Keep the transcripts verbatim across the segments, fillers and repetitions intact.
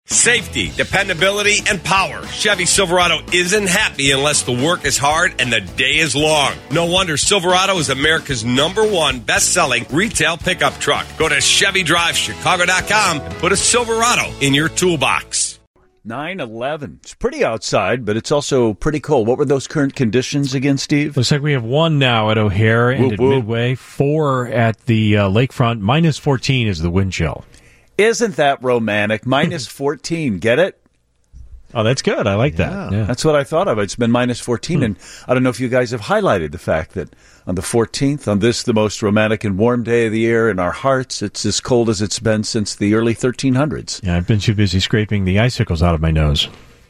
Safety, dependability, and power. Chevy Silverado isn't happy unless the work is hard and the day is long. No wonder Silverado is America's number one best-selling retail pickup truck. Go to Chevy Drive Chicago dot com and put a Silverado in your toolbox. nine eleven. It's pretty outside, but it's also pretty cold. What were those current conditions again, Steve? Looks like we have one now at O'Hare and whoop, at whoop. Midway. Four at the uh, lakefront. Minus fourteen is the wind chill. Isn't that romantic? Minus fourteen. Get it? Oh, that's good. I like Yeah. that. Yeah. That's what I thought of. It's been minus fourteen. Hmm. And I don't know if you guys have highlighted the fact that on the fourteenth, on this, the most romantic and warm day of the year, in our hearts, it's as cold as it's been since the early thirteen hundreds. Yeah, I've been too busy scraping the icicles out of my nose.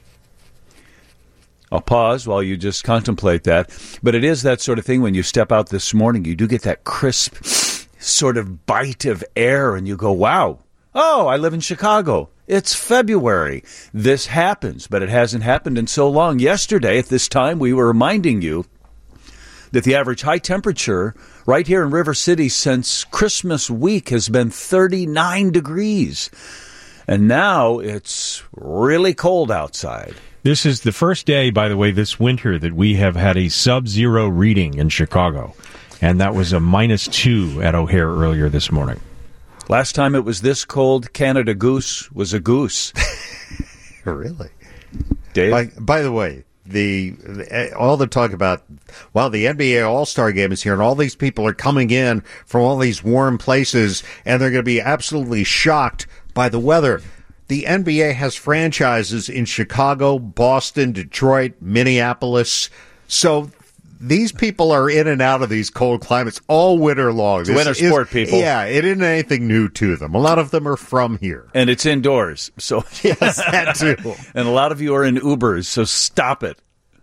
I'll pause while you just contemplate that. But it is that sort of thing when you step out this morning, you do get that crisp sort of bite of air and you go, wow. Oh, I live in Chicago. It's February. This happens, but it hasn't happened in so long. Yesterday, at this time, we were reminding you that the average high temperature right here in River City since Christmas week has been thirty-nine degrees. And now it's really cold outside. This is the first day, by the way, this winter that we have had a sub-zero reading in Chicago. And that was a minus two at O'Hare earlier this morning. Last time it was this cold, Canada Goose was a goose. Really? Dave? By, by the way, the, the all the talk about, well, the N B A All-Star Game is here, and all these people are coming in from all these warm places, and they're going to be absolutely shocked by the weather. The N B A has franchises in Chicago, Boston, Detroit, Minneapolis. So these people are in and out of these cold climates all winter long. It's a winter is, sport, people. Yeah, it isn't anything new to them. A lot of them are from here. And it's indoors. So Yes, that too. And a lot of you are in Ubers, so stop it.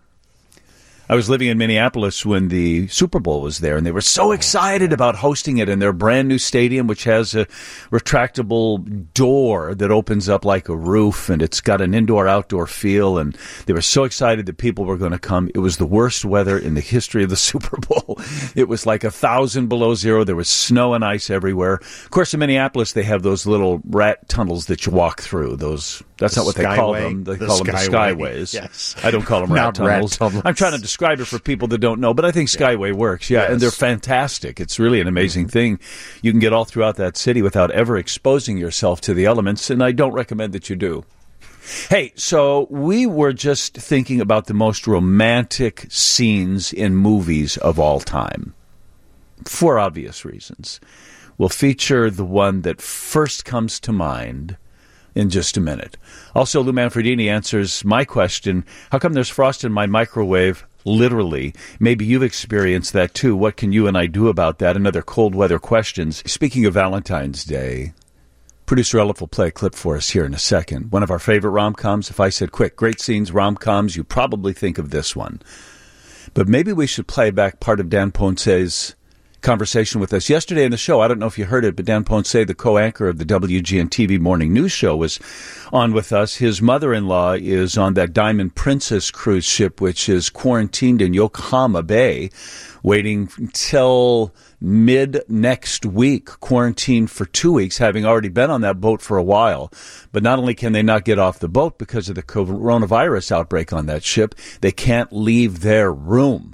I was living in Minneapolis when the Super Bowl was there, and they were so excited about hosting it in their brand new stadium, which has a retractable door that opens up like a roof, and it's got an indoor-outdoor feel, and they were so excited that people were going to come. It was the worst weather in the history of the Super Bowl. It was like a thousand below zero. There was snow and ice everywhere. Of course, in Minneapolis, they have those little rat tunnels that you walk through. Those That's The not what they call skyway. them. They The call them the skyway. skyways. Yes. I don't call them rat Not rat tunnels. tunnels. I'm trying to describe it for people that don't know, but I think Skyway works. Yeah, Yes. and they're fantastic. It's really an amazing thing. You can get all throughout that city without ever exposing yourself to the elements, and I don't recommend that you do. Hey, so we were just thinking about the most romantic scenes in movies of all time, for obvious reasons. We'll feature the one that first comes to mind in just a minute. Also, Lou Manfredini answers my question, how come there's frost in my microwave? Literally. Maybe you've experienced that too. What can you and I do about that? And other cold weather questions. Speaking of Valentine's Day, producer Elif will play a clip for us here in a second. One of our favorite rom-coms. If I said, quick, great scenes, rom-coms, you probably think of this one. But maybe we should play back part of Dan Ponce's conversation with us yesterday in the show. I don't know if you heard it, but Dan Ponce, the co-anchor of the W G N T V morning news show, was on with us. His mother-in-law is on that Diamond Princess cruise ship, which is quarantined in Yokohama Bay, waiting until mid next week, quarantined for two weeks, having already been on that boat for a while. But not only can they not get off the boat because of the coronavirus outbreak on that ship, they can't leave their room.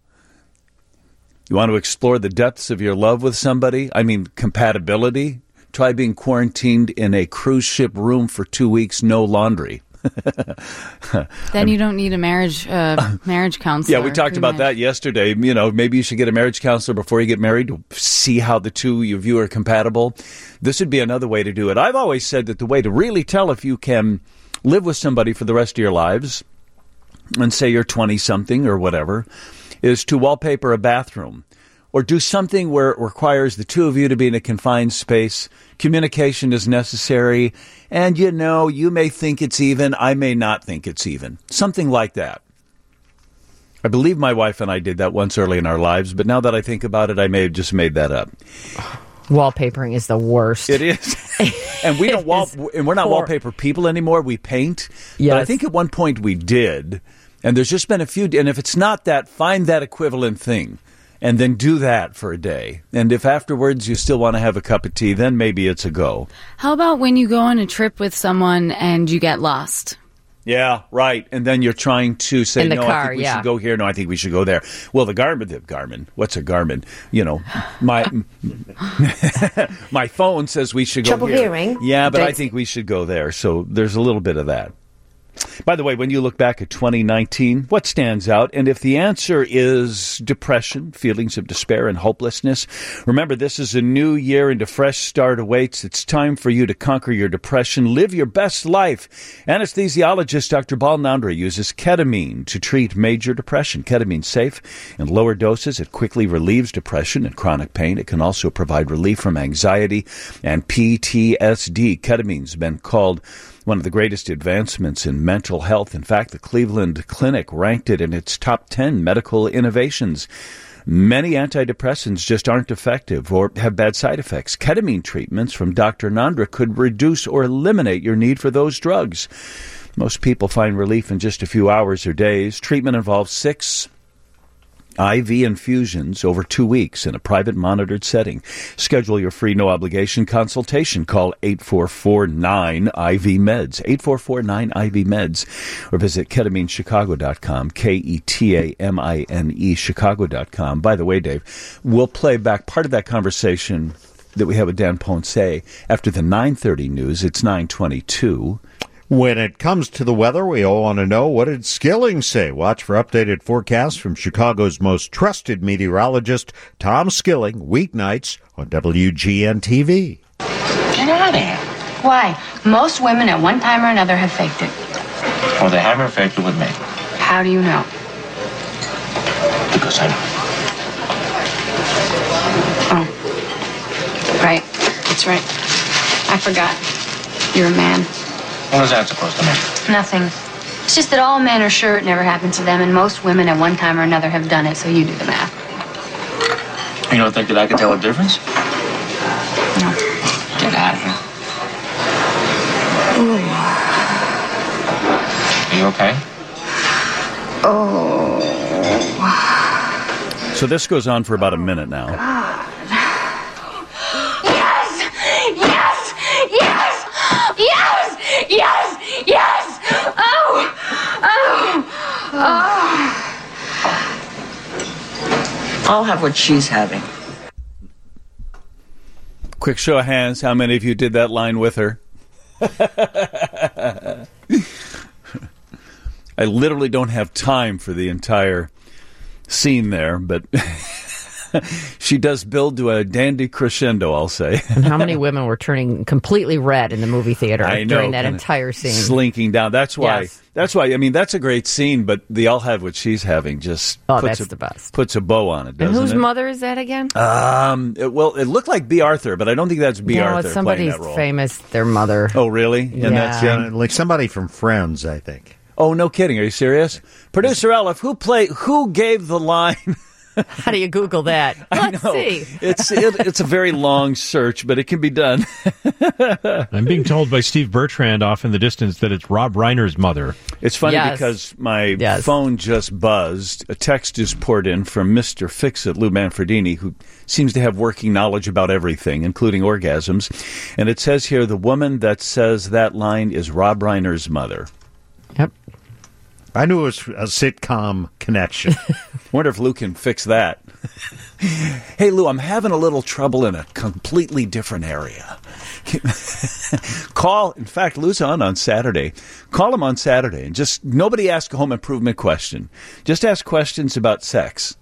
You want to explore the depths of your love with somebody? I mean, compatibility? Try being quarantined in a cruise ship room for two weeks, no laundry. Then you don't need a marriage uh, marriage counselor. Yeah, we talked about that yesterday. You know, maybe you should get a marriage counselor before you get married to see how the two of you are compatible. This would be another way to do it. I've always said that the way to really tell if you can live with somebody for the rest of your lives, and say you're twenty-something or whatever, is to wallpaper a bathroom or do something where it requires the two of you to be in a confined space. Communication is necessary. And, you know, you may think it's even. I may not think it's even. Something like that. I believe my wife and I did that once early in our lives, but now that I think about it, I may have just made that up. Wallpapering is the worst. It is. And we don't wall, and we're not Poor. wallpaper people anymore. We paint. Yes. But I think at one point we did. And there's just been a few, and if it's not that, find that equivalent thing and then do that for a day. And if afterwards you still want to have a cup of tea, then maybe it's a go. How about when you go on a trip with someone and you get lost? Yeah, right. And then you're trying to say, In the no, car, I think we yeah. should go here. No, I think we should go there. Well, the Garmin, the Garmin, what's a Garmin? You know, my my phone says we should go Trouble here. hearing. Yeah, but They- I think we should go there. So there's a little bit of that. By the way, when you look back at twenty nineteen, what stands out? And if the answer is depression, feelings of despair and hopelessness, remember this is a new year and a fresh start awaits. It's time for you to conquer your depression, live your best life. Anesthesiologist Doctor Balnandra uses ketamine to treat major depression. Ketamine's safe. In lower doses, it quickly relieves depression and chronic pain. It can also provide relief from anxiety and P T S D. Ketamine's been called one of the greatest advancements in mental health. In fact, the Cleveland Clinic ranked it in its top ten medical innovations. Many antidepressants just aren't effective or have bad side effects. Ketamine treatments from Doctor Nandra could reduce or eliminate your need for those drugs. Most people find relief in just a few hours or days. Treatment involves six I V infusions over two weeks in a private monitored setting. Schedule your free no-obligation consultation. Call eight four four nine I V meds, eight four four nine I V meds, or visit ketamine chicago dot com, K E T A M I N E, Chicago dot com. By the way, Dave, we'll play back part of that conversation that we have with Dan Ponce after the nine thirty news. It's nine twenty-two. When it comes to the weather, we all want to know, what did Skilling say? Watch for updated forecasts from Chicago's most trusted meteorologist, Tom Skilling, weeknights on W G N T V. Get out of here. Why? Most women at one time or another have faked it. Well, they haven't faked it with me. How do you know? Because I know. Oh. Right. That's right. I forgot. You're a man. What is that supposed to mean? Nothing. It's just that all men are sure it never happened to them, and most women at one time or another have done it, so you do the math. You don't think that I can tell a difference? No. Get out of here. Are you okay? Oh. So this goes on for about a minute now. Yes! Yes! Yes! Yes! Yes! Yes! Oh! Oh! Oh! I'll have what she's having. Quick show of hands, how many of you did that line with her? I literally don't have time for the entire scene there, but she does build to a dandy crescendo, I'll say. And how many women were turning completely red in the movie theater I know, during that kinda entire scene? Slinking down. That's why. Yes. That's why. I mean, that's a great scene, but the I'll have what she's having just Oh, puts that's a, the best. puts a bow on it, And doesn't whose it? mother is that again? Um, it, well, it looked like B. Arthur, but I don't think that's B. no, Arthur it's playing somebody's that role. famous, their mother. Oh, really? In Yeah. that scene? Yeah, like somebody from Friends, I think. Oh, no kidding. Are you serious? Producer Elif, who play, who gave the line? How do you Google that? Let's No, see. it's it, it's a very long search, but it can be done. I'm being told by Steve Bertrand off in the distance that it's Rob Reiner's mother. It's funny Yes. because my Yes. phone just buzzed. A text is poured in from Mister Fix-It, Lou Manfredini, who seems to have working knowledge about everything, including orgasms. And it says here, the woman that says that line is Rob Reiner's mother. Yep. I knew it was a sitcom connection. Wonder if Lou can fix that. Hey, Lou, I'm having a little trouble in a completely different area. Call, in fact, Lou's on on Saturday. Call him on Saturday and just, nobody ask a home improvement question. Just ask questions about sex.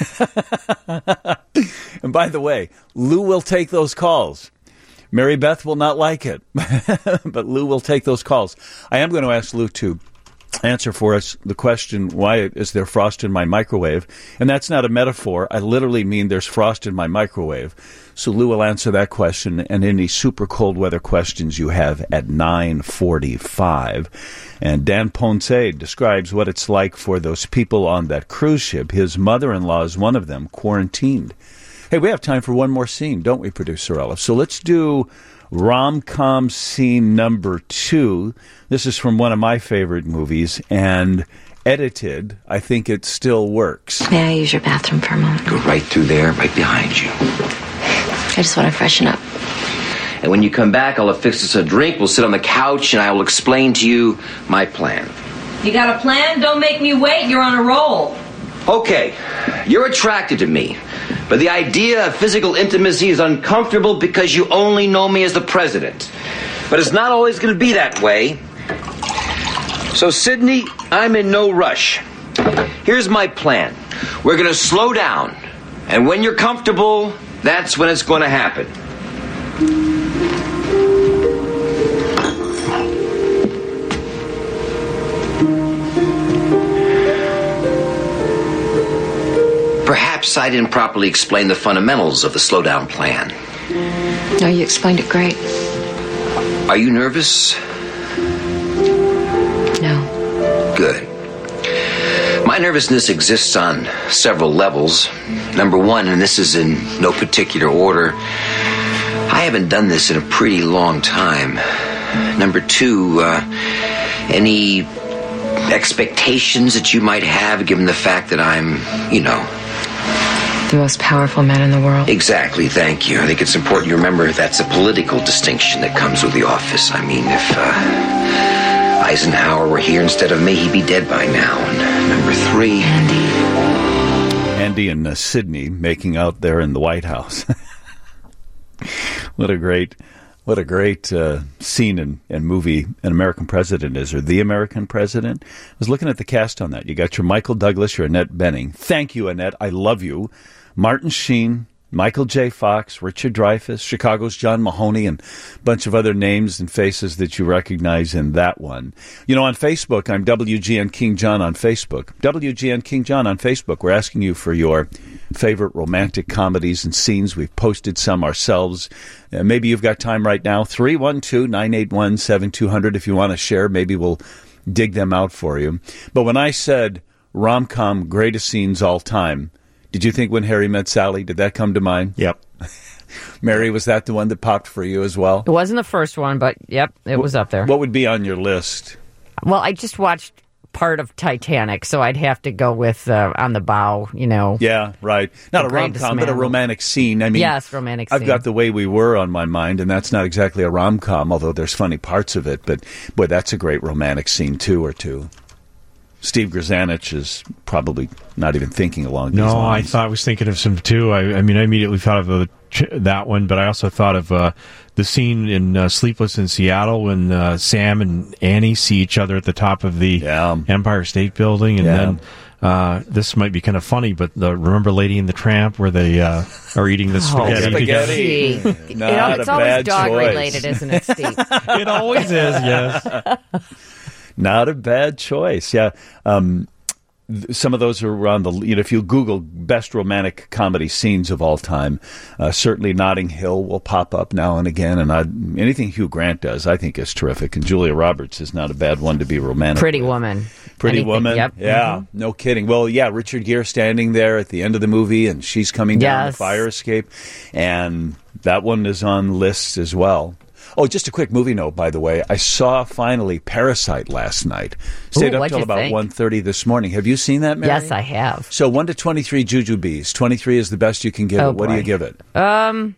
And by the way, Lou will take those calls. Mary Beth will not like it, but Lou will take those calls. I am going to ask Lou to answer for us the question, why is there frost in my microwave? And that's not a metaphor. I literally mean there's frost in my microwave. So Lou will answer that question and any super cold weather questions you have at nine forty-five. And Dan Ponce describes what it's like for those people on that cruise ship. His mother-in-law is one of them, quarantined. Hey, we have time for one more scene, don't we, Producer Ellis? So let's do rom-com scene number two. This is from one of my favorite movies, and edited, I think it still works. May I use your bathroom for a moment? Go right through there, right behind you. I just want to freshen up. And when you come back, I'll have fixed us a drink. We'll sit on the couch, and I will explain to you my plan. You got a plan? Don't make me wait. You're on a roll. Okay, you're attracted to me, but the idea of physical intimacy is uncomfortable because you only know me as the president. But it's not always going to be that way. So, Sydney, I'm in no rush. Here's my plan. We're going to slow down, and when you're comfortable, that's when it's going to happen. Perhaps I didn't properly explain the fundamentals of the slowdown plan. No, you explained it great. Are you nervous? No. Good. My nervousness exists on several levels. Number one, and this is in no particular order, I haven't done this in a pretty long time. Number two, uh, any expectations that you might have given the fact that I'm, you know... the most powerful man in the world. Exactly, thank you. I think it's important you remember that's a political distinction that comes with the office. I mean, if uh, Eisenhower were here instead of me, he'd be dead by now. And number three... Andy. Andy and uh, Sydney making out there in the White House. What a great... What a great uh, scene and, and movie An American President Is, or The American President. I was looking at the cast on that. You got your Michael Douglas, your Annette Bening. Thank you, Annette. I love you. Martin Sheen, Michael J. Fox, Richard Dreyfuss, Chicago's John Mahoney, and a bunch of other names and faces that you recognize in that one. You know, on Facebook, I'm W G N King John on Facebook. W G N King John on Facebook. We're asking you for your favorite romantic comedies and scenes. We've posted some ourselves. Uh, maybe you've got time right now. three one two, nine eight one, seven two zero zero if you want to share. Maybe we'll dig them out for you. But when I said rom-com greatest scenes all time, did you think When Harry Met Sally? Did that come to mind? Yep. Mary, was that the one that popped for you as well? It wasn't the first one, but yep, it was up there. What would be on your list? Well, I just watched part of Titanic, so I'd have to go with uh, On the Bow, you know. Yeah, right. Not a rom-com, but a romantic scene. I mean, yes, romantic scene. I've got The Way We Were on my mind, and that's not exactly a rom-com, although there's funny parts of it. But, boy, that's a great romantic scene, too, or two. Steve Grzanich is probably not even thinking along these no, lines. I thought I was thinking of some, too. I, I mean, I immediately thought of the, that one, but I also thought of uh, the scene in uh, Sleepless in Seattle when uh, Sam and Annie see each other at the top of the yeah. Empire State Building, and yeah. then uh, this might be kind of funny, but the, remember Lady and the Tramp where they uh, are eating the spaghetti, oh, spaghetti. together? you know, it's always dog-related, choice. Isn't it, Steve? It always is, yes. Not a bad choice, yeah. Um, Some of those are around the, you know, if you Google best romantic comedy scenes of all time, uh, certainly Notting Hill will pop up now and again. And I, anything Hugh Grant does, I think is terrific. And Julia Roberts is not a bad one to be romantic Pretty with. Woman. Pretty Anything, Woman. Yep. Yeah, mm-hmm. No kidding. Well, yeah, Richard Gere standing there at the end of the movie and she's coming down yes. the fire escape. And that one is on lists as well. Oh, just a quick movie note, by the way. I saw finally Parasite last night. Stayed Ooh, up till about one thirty this morning. Have you seen that, Mary? Yes, I have. So one to twenty-three jujubes. twenty-three is the best you can give oh, it. What boy. do you give it? Um,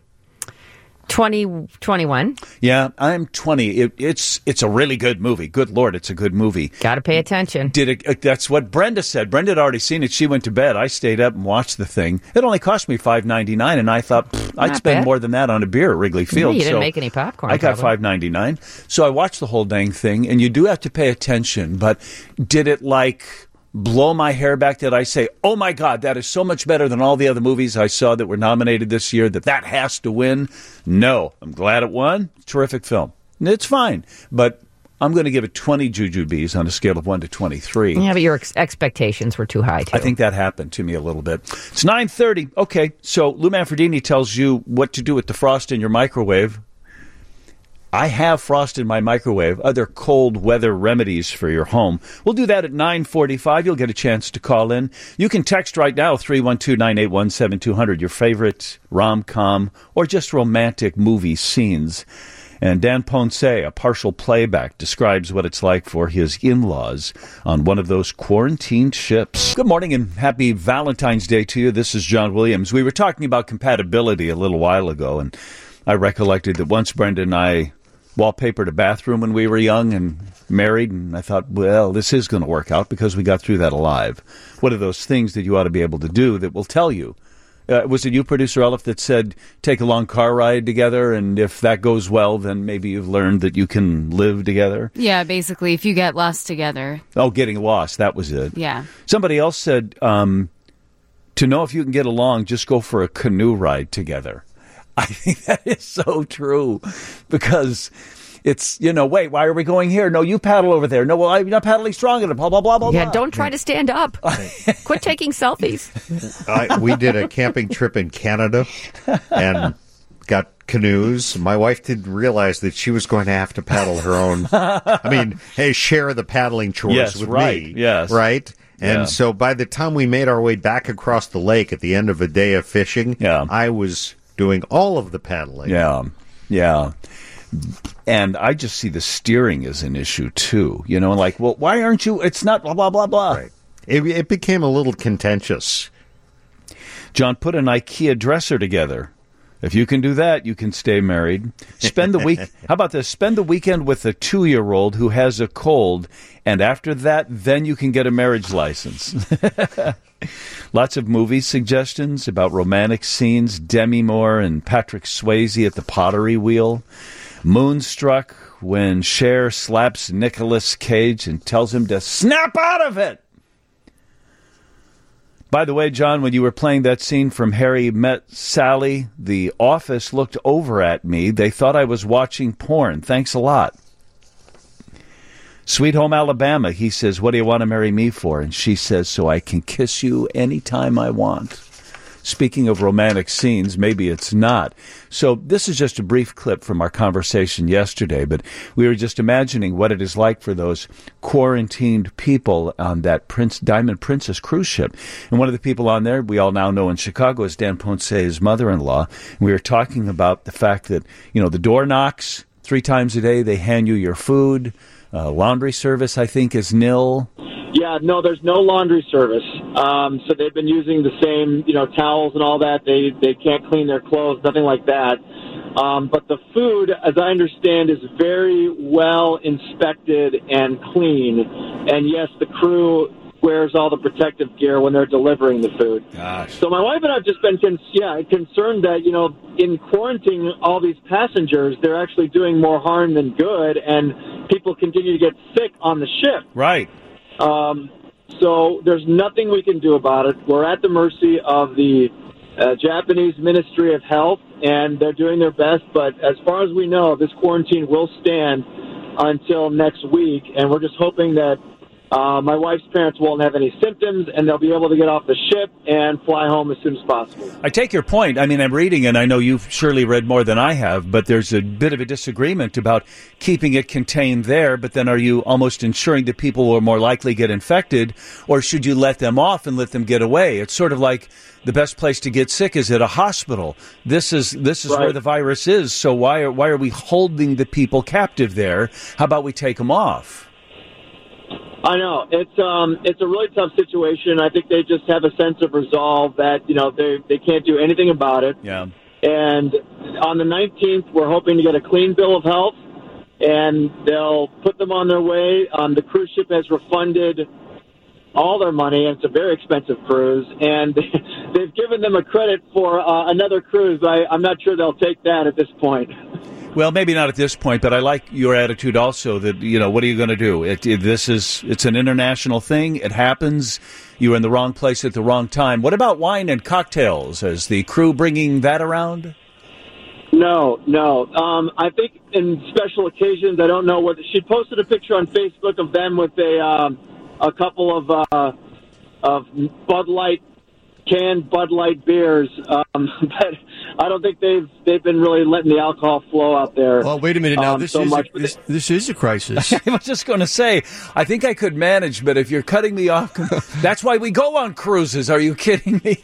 twenty, twenty-one. Yeah, I'm twenty. It, it's it's a really good movie. Good Lord, it's a good movie. Got to pay attention. Did it? Uh, that's what Brenda said. Brenda had already seen it. She went to bed. I stayed up and watched the thing. It only cost me five ninety-nine, and I thought I'd Not spend bad. more than that on a beer at Wrigley Field. Yeah, you didn't so make any popcorn. I got probably. five ninety-nine. So I watched the whole dang thing, and you do have to pay attention. But did it like blow my hair back? Did I say, oh my God, that is so much better than all the other movies I saw that were nominated this year, that that has to win? No. I'm glad it won. Terrific film. It's fine. But I'm going to give it twenty jujubes on a scale of one to twenty-three. Yeah, but your ex- expectations were too high, too. I think that happened to me a little bit. It's nine thirty. Okay, so Lou Manfredini tells you what to do with the frost in your microwave. I have frost in my microwave, other cold weather remedies for your home. We'll do that at nine forty-five. You'll get a chance to call in. You can text right now, three one two, nine eight one, seven two zero zero, your favorite rom-com or just romantic movie scenes. And Dan Ponce, a partial playback, describes what it's like for his in-laws on one of those quarantined ships. Good morning and happy Valentine's Day to you. This is John Williams. We were talking about compatibility a little while ago, and I recollected that once Brenda and I wallpapered a bathroom when we were young and married, and I thought, well, this is going to work out because we got through that alive. What are those things that you ought to be able to do that will tell you? Uh, was it you, Producer Elif, that said take a long car ride together, and if that goes well, then maybe you've learned that you can live together? Yeah, basically, if you get lost together. Oh, getting lost, that was it. Yeah. Somebody else said um, to know if you can get along, just go for a canoe ride together. I think that is so true because it's, you know, wait, why are we going here? No, you paddle over there. No, well, I'm not paddling strong enough. Blah, blah, blah, blah, Yeah, blah. don't try to stand up. Quit taking selfies. I, we did a camping trip in Canada and got canoes. My wife didn't realize that she was going to have to paddle her own. I mean, hey, share the paddling chores yes, with right. me. Yes. Right? And yeah. so by the time we made our way back across the lake at the end of a day of fishing, yeah. I was doing all of the paddling. Yeah, yeah. And I just see the steering as an issue, too. You know, like, well, why aren't you? It's not blah, blah, blah, blah. Right. It, it became a little contentious. John, put an IKEA dresser together. If you can do that, you can stay married. Spend the week. How about this? Spend the weekend with a two-year-old who has a cold, and after that, then you can get a marriage license. Lots of movie suggestions about romantic scenes. Demi Moore and Patrick Swayze at the pottery wheel. Moonstruck when Cher slaps Nicolas Cage and tells him to snap out of it. By the way, John, when you were playing that scene from Harry Met Sally, the office looked over at me. They thought I was watching porn. Thanks a lot. Sweet Home Alabama, he says, what do you want to marry me for? And she says, so I can kiss you anytime I want. Speaking of romantic scenes, maybe it's not. So this is just a brief clip from our conversation yesterday, but we were just imagining what it is like for those quarantined people on that Prince Diamond Princess cruise ship. And one of the people on there, we all now know in Chicago, is Dan Ponce's mother-in-law. And we were talking about the fact that, you know, the door knocks three times a day. They hand you your food. Uh, laundry service, I think, is nil. Yeah, no, there's no laundry service. Um, so they've been using the same, you know, towels and all that. They they can't clean their clothes, nothing like that. Um, but the food, as I understand, is very well inspected and clean. And yes, the crew wears all the protective gear when they're delivering the food. Gosh. So my wife and I have just been, con- yeah, concerned that, you know, in quarantining all these passengers, they're actually doing more harm than good, and people continue to get sick on the ship. Right. Um, so there's nothing we can do about it. We're at the mercy of the uh, Japanese Ministry of Health, and they're doing their best. But as far as we know, this quarantine will stand until next week, and we're just hoping that Uh, my wife's parents won't have any symptoms, and they'll be able to get off the ship and fly home as soon as possible. I take your point. I mean, I'm reading, and I know you've surely read more than I have, but there's a bit of a disagreement about keeping it contained there, but then are you almost ensuring that people will more likely get infected, or should you let them off and let them get away? It's sort of like the best place to get sick is at a hospital. This is this is right. where the virus is, so why are, why are we holding the people captive there? How about we take them off? I know it's um it's a really tough situation. I think they just have a sense of resolve that you know they they can't do anything about it. Yeah. And on the nineteenth, we're hoping to get a clean bill of health, and they'll put them on their way. Um, the cruise ship has refunded all their money, and it's a very expensive cruise. And they've given them a credit for uh, another cruise. I, I'm not sure they'll take that at this point. Well, maybe not at this point, but I like your attitude also that, you know, what are you going to do? It, it, this is, it's an international thing. It happens. You're in the wrong place at the wrong time. What about wine and cocktails? Is the crew bringing that around? No, no. Um, I think in special occasions, I don't know what, she posted a picture on Facebook of them with a, um, a couple of, uh, of Bud Light, canned Bud Light beers, um, but I don't think they've they've been really letting the alcohol flow out there. Well, wait a minute now. Um, this so is much, a, this, this is a crisis. I was just going to say, I think I could manage, but if you're cutting me off, that's why we go on cruises. Are you kidding me?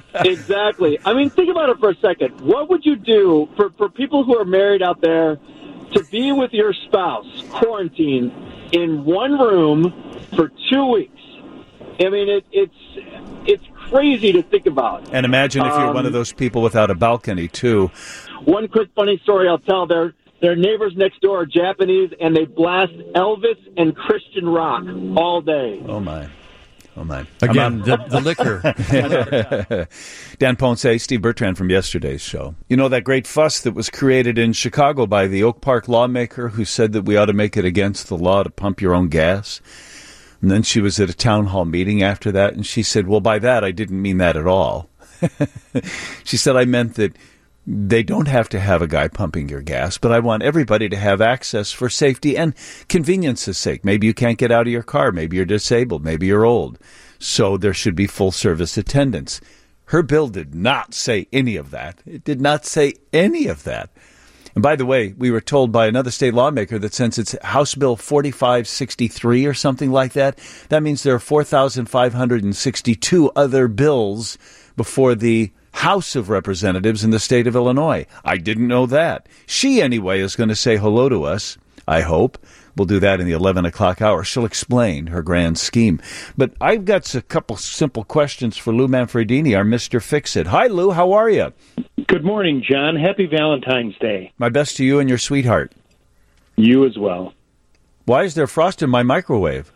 Exactly. I mean, think about it for a second. What would you do for for people who are married out there? to be with your spouse, quarantined in one room for two weeks. I mean, it, it's it's crazy to think about. And imagine if you're um, one of those people without a balcony, too. One quick funny story I'll tell. Their, their neighbors next door are Japanese, and they blast Elvis and Christian rock all day. Oh, my. Oh, my. Again, the, the liquor. Dan Ponce, Steve Bertrand from yesterday's show. You know that great fuss that was created in Chicago by the Oak Park lawmaker who said that we ought to make it against the law to pump your own gas? And then she was at a town hall meeting after that, and she said, well, by that, I didn't mean that at all. She said, I meant that they don't have to have a guy pumping your gas, but I want everybody to have access for safety and convenience's sake. Maybe you can't get out of your car. Maybe you're disabled. Maybe you're old. So there should be full-service attendance. Her bill did not say any of that. It did not say any of that. And by the way, we were told by another state lawmaker that since it's House Bill forty-five sixty-three or something like that, that means there are four thousand five hundred sixty-two other bills before the House of Representatives in the state of Illinois. I didn't know that. She, anyway, is going to say hello to us, I hope. We'll do that in the eleven o'clock hour. She'll explain her grand scheme. But I've got a couple simple questions for Lou Manfredini, our Mister Fix-It. Hi, Lou. How are you? Good morning, John. Happy Valentine's Day. My best to you and your sweetheart. You as well. Why is there frost in my microwave?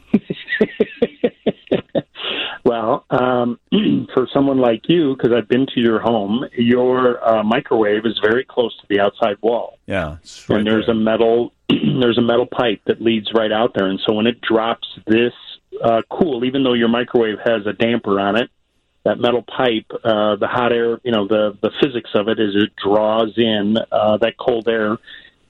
Well, um, for someone like you, because I've been to your home, your uh, microwave is very close to the outside wall. Yeah, it's right and there's there. a metal there's a metal pipe that leads right out there, and so when it drops this uh, cool, even though your microwave has a damper on it, that metal pipe, uh, the hot air, you know, the the physics of it is it draws in uh, that cold air.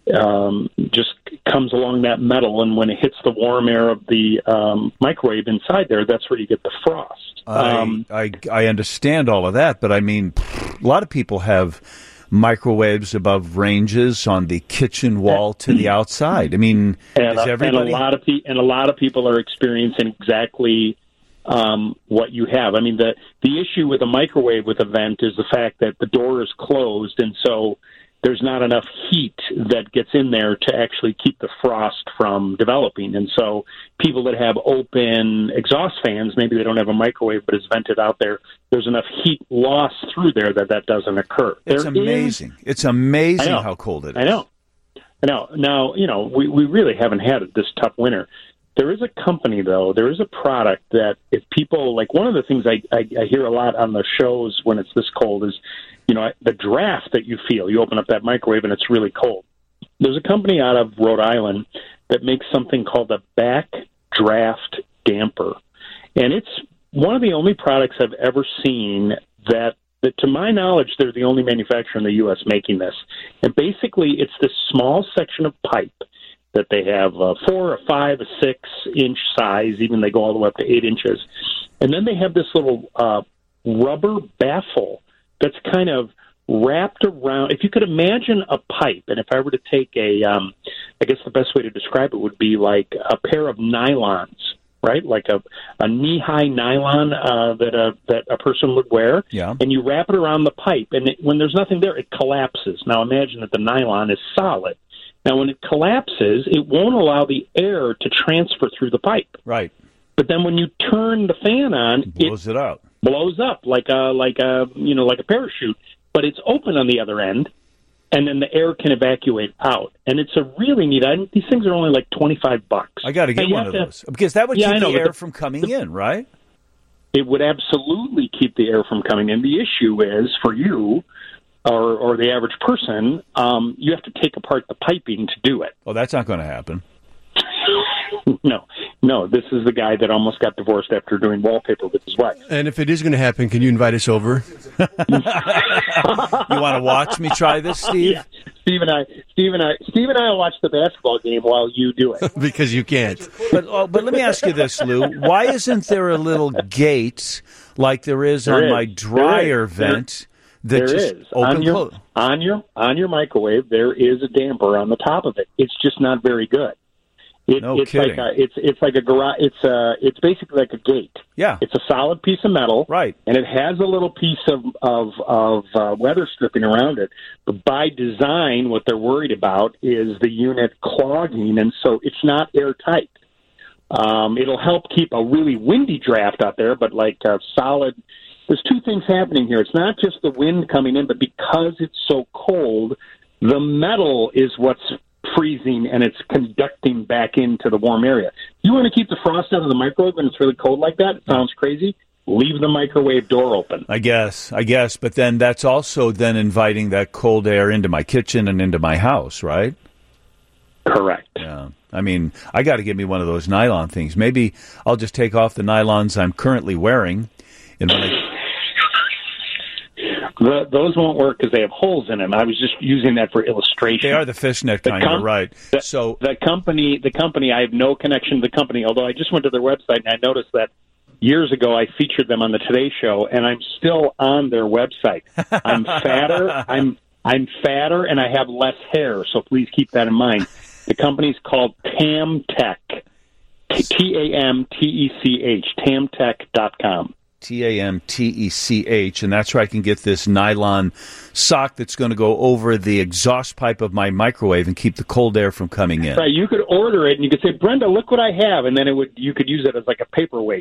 Um, just comes along that metal, and when it hits the warm air of the um, microwave inside there, that's where you get the frost. Um, I, I I understand all of that, but I mean, a lot of people have microwaves above ranges on the kitchen wall to the outside. I mean, and, is everybody... and a lot of pe- and a lot of people are experiencing exactly um, what you have. I mean, the the issue with a microwave with a vent is the fact that the door is closed, and so there's not enough heat that gets in there to actually keep the frost from developing. And so people that have open exhaust fans, maybe they don't have a microwave, but it's vented out there, there's enough heat loss through there that that doesn't occur. It's there amazing. Is, it's amazing how cold it is. I know. I know. Now, you know, we, we really haven't had it this tough winter. There is a company, though, there is a product that if people, like one of the things I, I, I hear a lot on the shows when it's this cold is, you know, the draft that you feel. You open up that microwave and it's really cold. There's a company out of Rhode Island that makes something called a back draft damper. And it's one of the only products I've ever seen that, that, to my knowledge, they're the only manufacturer in the U S making this. And basically it's this small section of pipe that they have a four, a five, a six inch size, even they go all the way up to eight inches. And then they have this little uh, rubber baffle that's kind of wrapped around. If you could imagine a pipe, and if I were to take a, um, I guess the best way to describe it would be like a pair of nylons, right? Like a, a knee-high nylon uh, that a that a person would wear. Yeah. And you wrap it around the pipe, and it, when there's nothing there, it collapses. Now imagine that the nylon is solid. Now when it collapses, it won't allow the air to transfer through the pipe. Right. But then when you turn the fan on, it blows it, it out. Blows up like a like a you know like a parachute, but it's open on the other end, and then the air can evacuate out. And it's a really neat item. These things are only like twenty-five bucks. I got to get one of to, those because that would yeah, keep know, the air the, from coming the, in, right? It would absolutely keep the air from coming in. The issue is for you. Or, or the average person, um, you have to take apart the piping to do it. Well, that's not going to happen. No, no. This is the guy that almost got divorced after doing wallpaper with his wife. And if it is going to happen, can you invite us over? You want to watch me try this, Steve? Yeah. Steve and I, Steve and I, Steve and I will watch the basketball game while you do it because you can't. But oh, but let me ask you this, Lou: why isn't there a little gate like there is there on is. my dryer there vent? There, that there just is open on your close? on your on your microwave. There is a damper on the top of it. It's just not very good. It, No it's kidding. like a, it's it's like a garage. It's a it's basically like a gate. Yeah, it's a solid piece of metal, right? And it has a little piece of of of uh, weather stripping around it. But by design, what they're worried about is the unit clogging, and so it's not airtight. Um, it'll help keep a really windy draft out there, but like a solid. There's two things happening here. It's not just the wind coming in, but because it's so cold, the metal is what's freezing and it's conducting back into the warm area. You want to keep the frost out of the microwave when it's really cold like that? It sounds crazy. Leave the microwave door open. I guess, I guess, but then that's also then inviting that cold air into my kitchen and into my house, right? Correct. Yeah. I mean, I got to get me one of those nylon things. Maybe I'll just take off the nylons I'm currently wearing, and when I The, those won't work because they have holes in them. I was just using that for illustration. They are the fishnet kind, com- right? The, so the company, the company, I have no connection to the company. Although I just went to their website and I noticed that years ago I featured them on the Today Show, and I'm still on their website. I'm fatter. I'm I'm fatter, and I have less hair. So please keep that in mind. The company's called Tamtech. T A M T E C H. Tamtech dot com. T A M T E C H, and that's where I can get this nylon sock that's going to go over the exhaust pipe of my microwave and keep the cold air from coming in. Right, you could order it, and you could say, Brenda, look what I have, and then it would you could use it as like a paperweight.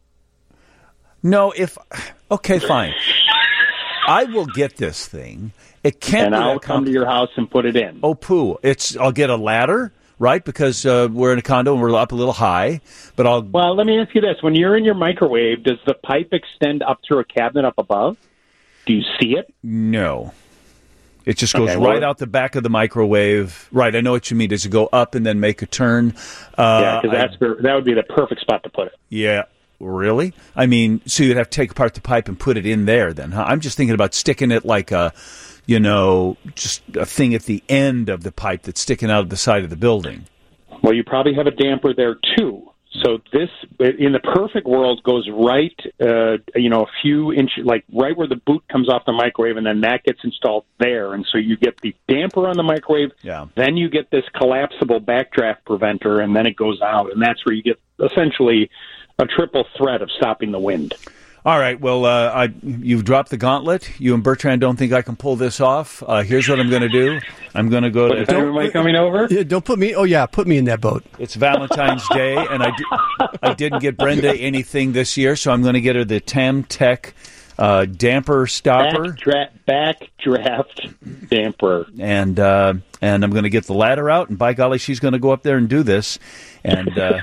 No, if... Okay, fine. I will get this thing. It can't And be I'll that come to your house and put it in. Oh, poo. It's, I'll get a ladder, right? Because uh, we're in a condo and we're up a little high. But I'll. Well, let me ask you this. When you're in your microwave, does the pipe extend up through a cabinet up above? Do you see it? No. It just goes Okay, well- right out the back of the microwave. Right, I know what you mean. Does it go up and then make a turn? Uh, yeah, because that's where- that would be the perfect spot to put it. Yeah. Really? I mean, so you'd have to take apart the pipe and put it in there then, huh? I'm just thinking about sticking it like a, you know, just a thing at the end of the pipe that's sticking out of the side of the building. Well, you probably have a damper there, too. So this, in the perfect world, goes right, uh, you know, a few inches, like right where the boot comes off the microwave, and then that gets installed there. And so you get the damper on the microwave, yeah. Then you get this collapsible backdraft preventer, and then it goes out. And that's where you get essentially a triple threat of stopping the wind. All right. Well, uh, I, you've dropped the gauntlet. You and Bertrand don't think I can pull this off. Uh, here's what I'm going to do. I'm going to go What to... time am I coming over? Yeah, don't put me... Oh, yeah, put me in that boat. It's Valentine's Day, and I, di- I didn't get Brenda anything this year, so I'm going to get her the Tamtech uh, damper stopper. Backdra- backdraft damper. And, uh, and I'm going to get the ladder out, and by golly, she's going to go up there and do this. And... Uh,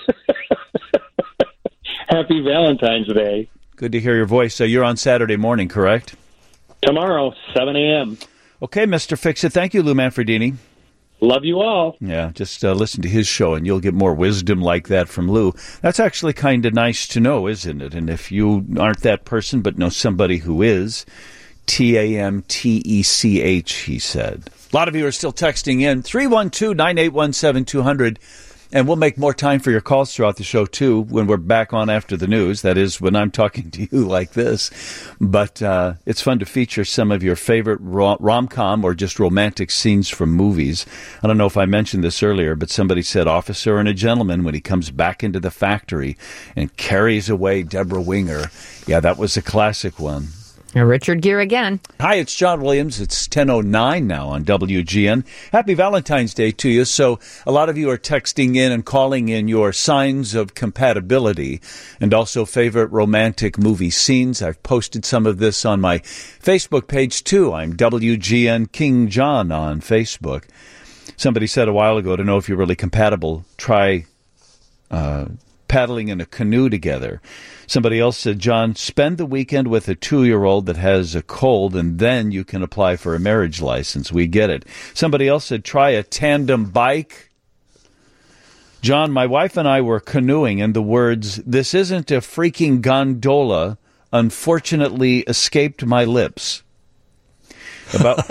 Happy Valentine's Day. Good to hear your voice. So you're on Saturday morning, correct? Tomorrow, seven a.m. Okay, Mister Fix-It. Thank you, Lou Manfredini. Love you all. Yeah, just uh, listen to his show, and you'll get more wisdom like that from Lou. That's actually kind of nice to know, isn't it? And if you aren't that person but know somebody who is, T A M T E C H, he said. A lot of you are still texting in, three one two, nine eight one, seven two zero zero. And we'll make more time for your calls throughout the show, too, when we're back on after the news. That is, when I'm talking to you like this. But uh, it's fun to feature some of your favorite rom-com or just romantic scenes from movies. I don't know if I mentioned this earlier, but somebody said Officer and a Gentleman when he comes back into the factory and carries away Deborah Winger. Yeah, that was a classic one. Richard Gere again. Hi, it's John Williams. It's ten oh nine now on W G N. Happy Valentine's Day to you. So a lot of you are texting in and calling in your signs of compatibility and also favorite romantic movie scenes. I've posted some of this on my Facebook page, too. I'm W G N King John on Facebook. Somebody said a while ago, to know if you're really compatible, try uh, paddling in a canoe together. Somebody else said, John, spend the weekend with a two-year-old that has a cold, and then you can apply for a marriage license. We get it. Somebody else said, try a tandem bike. John, my wife and I were canoeing, and the words, this isn't a freaking gondola, unfortunately escaped my lips. About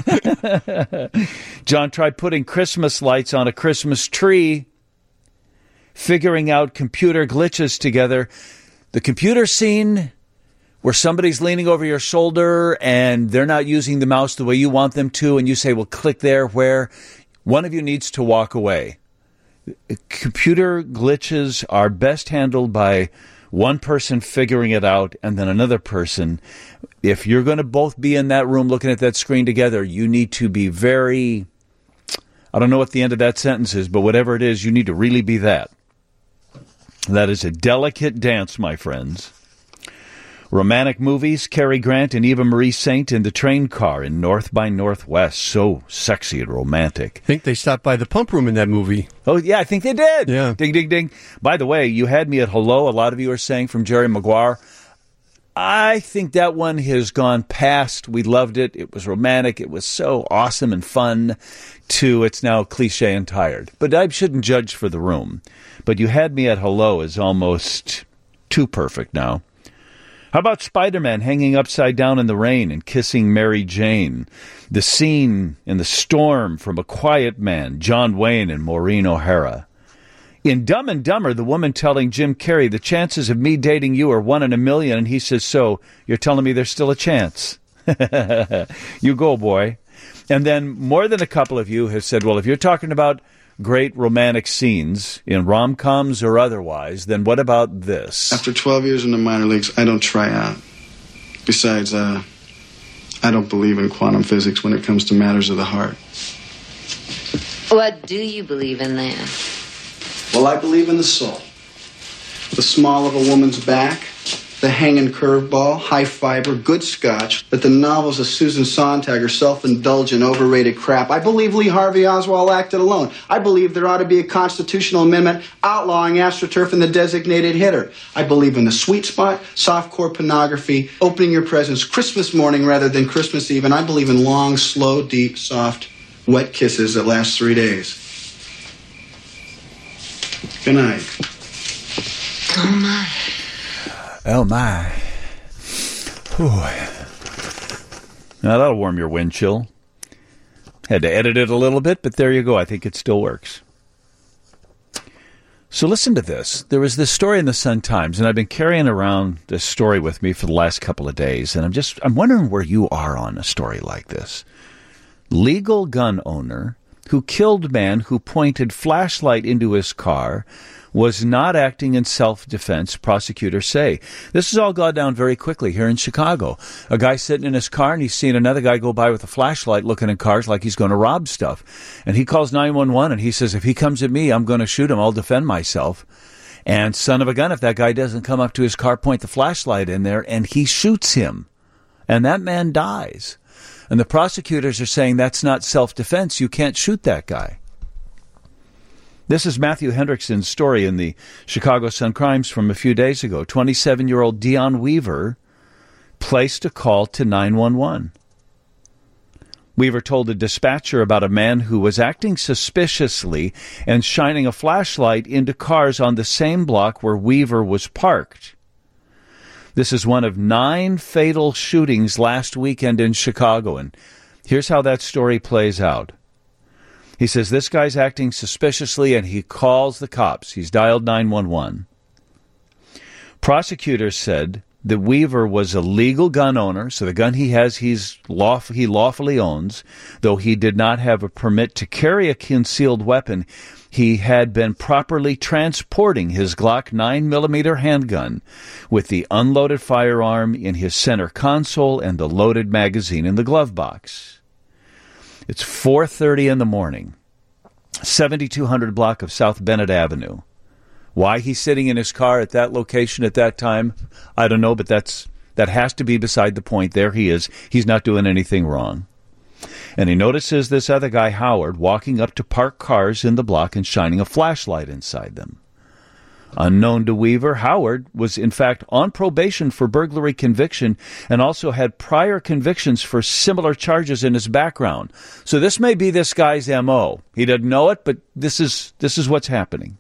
John, try putting Christmas lights on a Christmas tree, figuring out computer glitches together. The computer scene where somebody's leaning over your shoulder and they're not using the mouse the way you want them to, and you say, well, click there, where one of you needs to walk away. Computer glitches are best handled by one person figuring it out and then another person. If you're going to both be in that room looking at that screen together, you need to be very, I don't know what the end of that sentence is, but whatever it is, you need to really be that. That is a delicate dance, my friends. Romantic movies, Cary Grant and Eva Marie Saint in the train car in North by Northwest. So sexy and romantic. I think they stopped by the pump room in that movie. Oh, yeah, I think they did. Yeah. Ding, ding, ding. By the way, you had me at hello. A lot of you are saying from Jerry Maguire. I think that one has gone past. We loved it. It was romantic. It was so awesome and fun to it's now cliche and tired. But I shouldn't judge for the room. But you had me at hello is almost too perfect now. How about Spider-Man hanging upside down in the rain and kissing Mary Jane? The scene in The Storm from A Quiet Man, John Wayne and Maureen O'Hara. In Dumb and Dumber, the woman telling Jim Carrey, the chances of me dating you are one in a million, and he says, so you're telling me there's still a chance? You go, boy. And then more than a couple of you have said, well, if you're talking about great romantic scenes in rom-coms or otherwise, then what about this? After twelve years in the minor leagues, I don't try out. Besides, uh, I don't believe in quantum physics when it comes to matters of the heart. What do you believe in then? Well, I believe in the soul. The small of a woman's back, the hanging curveball, high fiber, good scotch, but the novels of Susan Sontag are self-indulgent, overrated crap. I believe Lee Harvey Oswald acted alone. I believe there ought to be a constitutional amendment outlawing AstroTurf and the designated hitter. I believe in the sweet spot, softcore pornography, opening your presents Christmas morning rather than Christmas Eve, and I believe in long, slow, deep, soft, wet kisses that last three days. Good night. Oh, my. Oh, my. Whew. Now, that'll warm your wind chill. Had to edit it a little bit, but there you go. I think it still works. So listen to this. There was this story in the Sun-Times, and I've been carrying around this story with me for the last couple of days, and I'm just, I'm wondering where you are on a story like this. Legal gun owner who killed man who pointed flashlight into his car was not acting in self-defense, prosecutors say. This has all gone down very quickly here in Chicago. A guy sitting in his car, and he's seen another guy go by with a flashlight looking at cars like he's going to rob stuff. And he calls nine one one, and he says, if he comes at me, I'm going to shoot him. I'll defend myself. And son of a gun, if that guy doesn't come up to his car, point the flashlight in there, and he shoots him. And that man dies. And the prosecutors are saying that's not self-defense. You can't shoot that guy. This is Matthew Hendrickson's story in the Chicago Sun-Crimes from a few days ago. twenty-seven-year-old Dion Weaver placed a call to nine one one. Weaver told a dispatcher about a man who was acting suspiciously and shining a flashlight into cars on the same block where Weaver was parked. This is one of nine fatal shootings last weekend in Chicago, and here's how that story plays out. He says this guy's acting suspiciously, and he calls the cops. He's dialed nine one one. Prosecutors said that Weaver was a legal gun owner, so the gun he has he's lawf- he lawfully owns, though he did not have a permit to carry a concealed weapon. He had been properly transporting his Glock nine millimeter handgun with the unloaded firearm in his center console and the loaded magazine in the glove box. It's four thirty in the morning, seventy-two hundred block of South Bennett Avenue. Why he's sitting in his car at that location at that time, I don't know, but that's that has to be beside the point. There he is. He's not doing anything wrong. And he notices this other guy, Howard, walking up to parked cars in the block and shining a flashlight inside them. Unknown to Weaver, Howard was in fact on probation for burglary conviction and also had prior convictions for similar charges in his background. So this may be this guy's M O. He doesn't know it, but this is this is what's happening.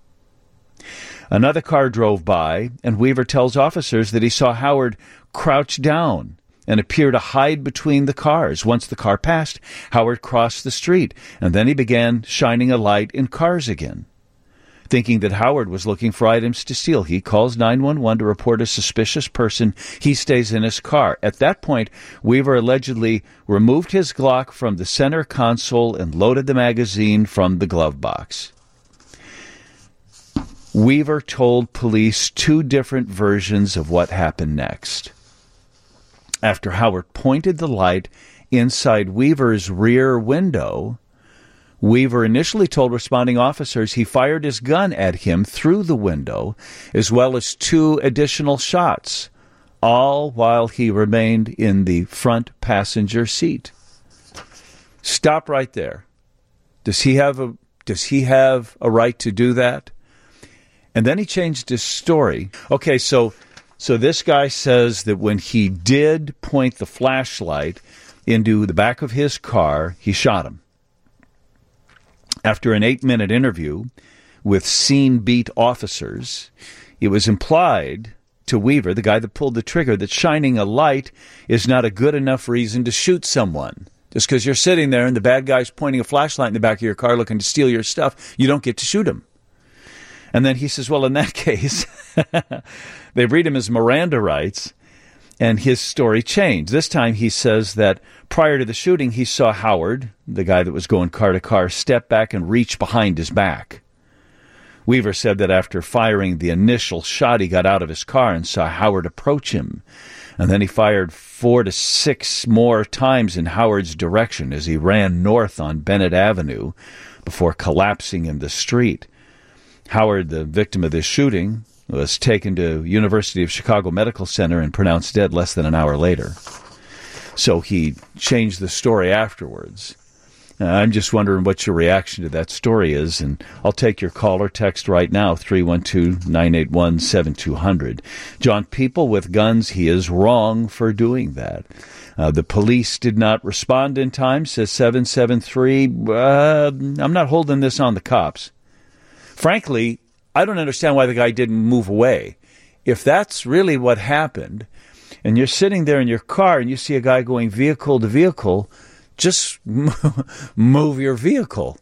Another car drove by, and Weaver tells officers that he saw Howard crouch down and appear to hide between the cars. Once the car passed, Howard crossed the street, and then he began shining a light in cars again. Thinking that Howard was looking for items to steal, he calls nine one one to report a suspicious person. He stays in his car. At that point, Weaver allegedly removed his Glock from the center console and loaded the magazine from the glove box. Weaver told police two different versions of what happened next. After Howard pointed the light inside Weaver's rear window, Weaver initially told responding officers he fired his gun at him through the window, as well as two additional shots, all while he remained in the front passenger seat. Stop right there. Does he have a does he have a right to do that? And then he changed his story. Okay, so so this guy says that when he did point the flashlight into the back of his car, he shot him. After an eight-minute interview with scene beat officers, it was implied to Weaver, the guy that pulled the trigger, that shining a light is not a good enough reason to shoot someone. Just because you're sitting there and the bad guy's pointing a flashlight in the back of your car looking to steal your stuff, you don't get to shoot him. And then he says, well, in that case, they read him as Miranda rights, and his story changed. This time he says that prior to the shooting, he saw Howard, the guy that was going car to car, step back and reach behind his back. Weaver said that after firing the initial shot, he got out of his car and saw Howard approach him. And then he fired four to six more times in Howard's direction as he ran north on Bennett Avenue before collapsing in the street. Howard, the victim of this shooting, was taken to University of Chicago Medical Center and pronounced dead less than an hour later. So he changed the story afterwards. Uh, I'm just wondering what your reaction to that story is, and I'll take your call or text right now, three one two, nine eight one, seven two zero zero. John, people with guns, he is wrong for doing that. Uh, the police did not respond in time, says seven seven three. Uh, I'm not holding this on the cops. Frankly, I don't understand why the guy didn't move away. If that's really what happened, and you're sitting there in your car and you see a guy going vehicle to vehicle, just move your vehicle.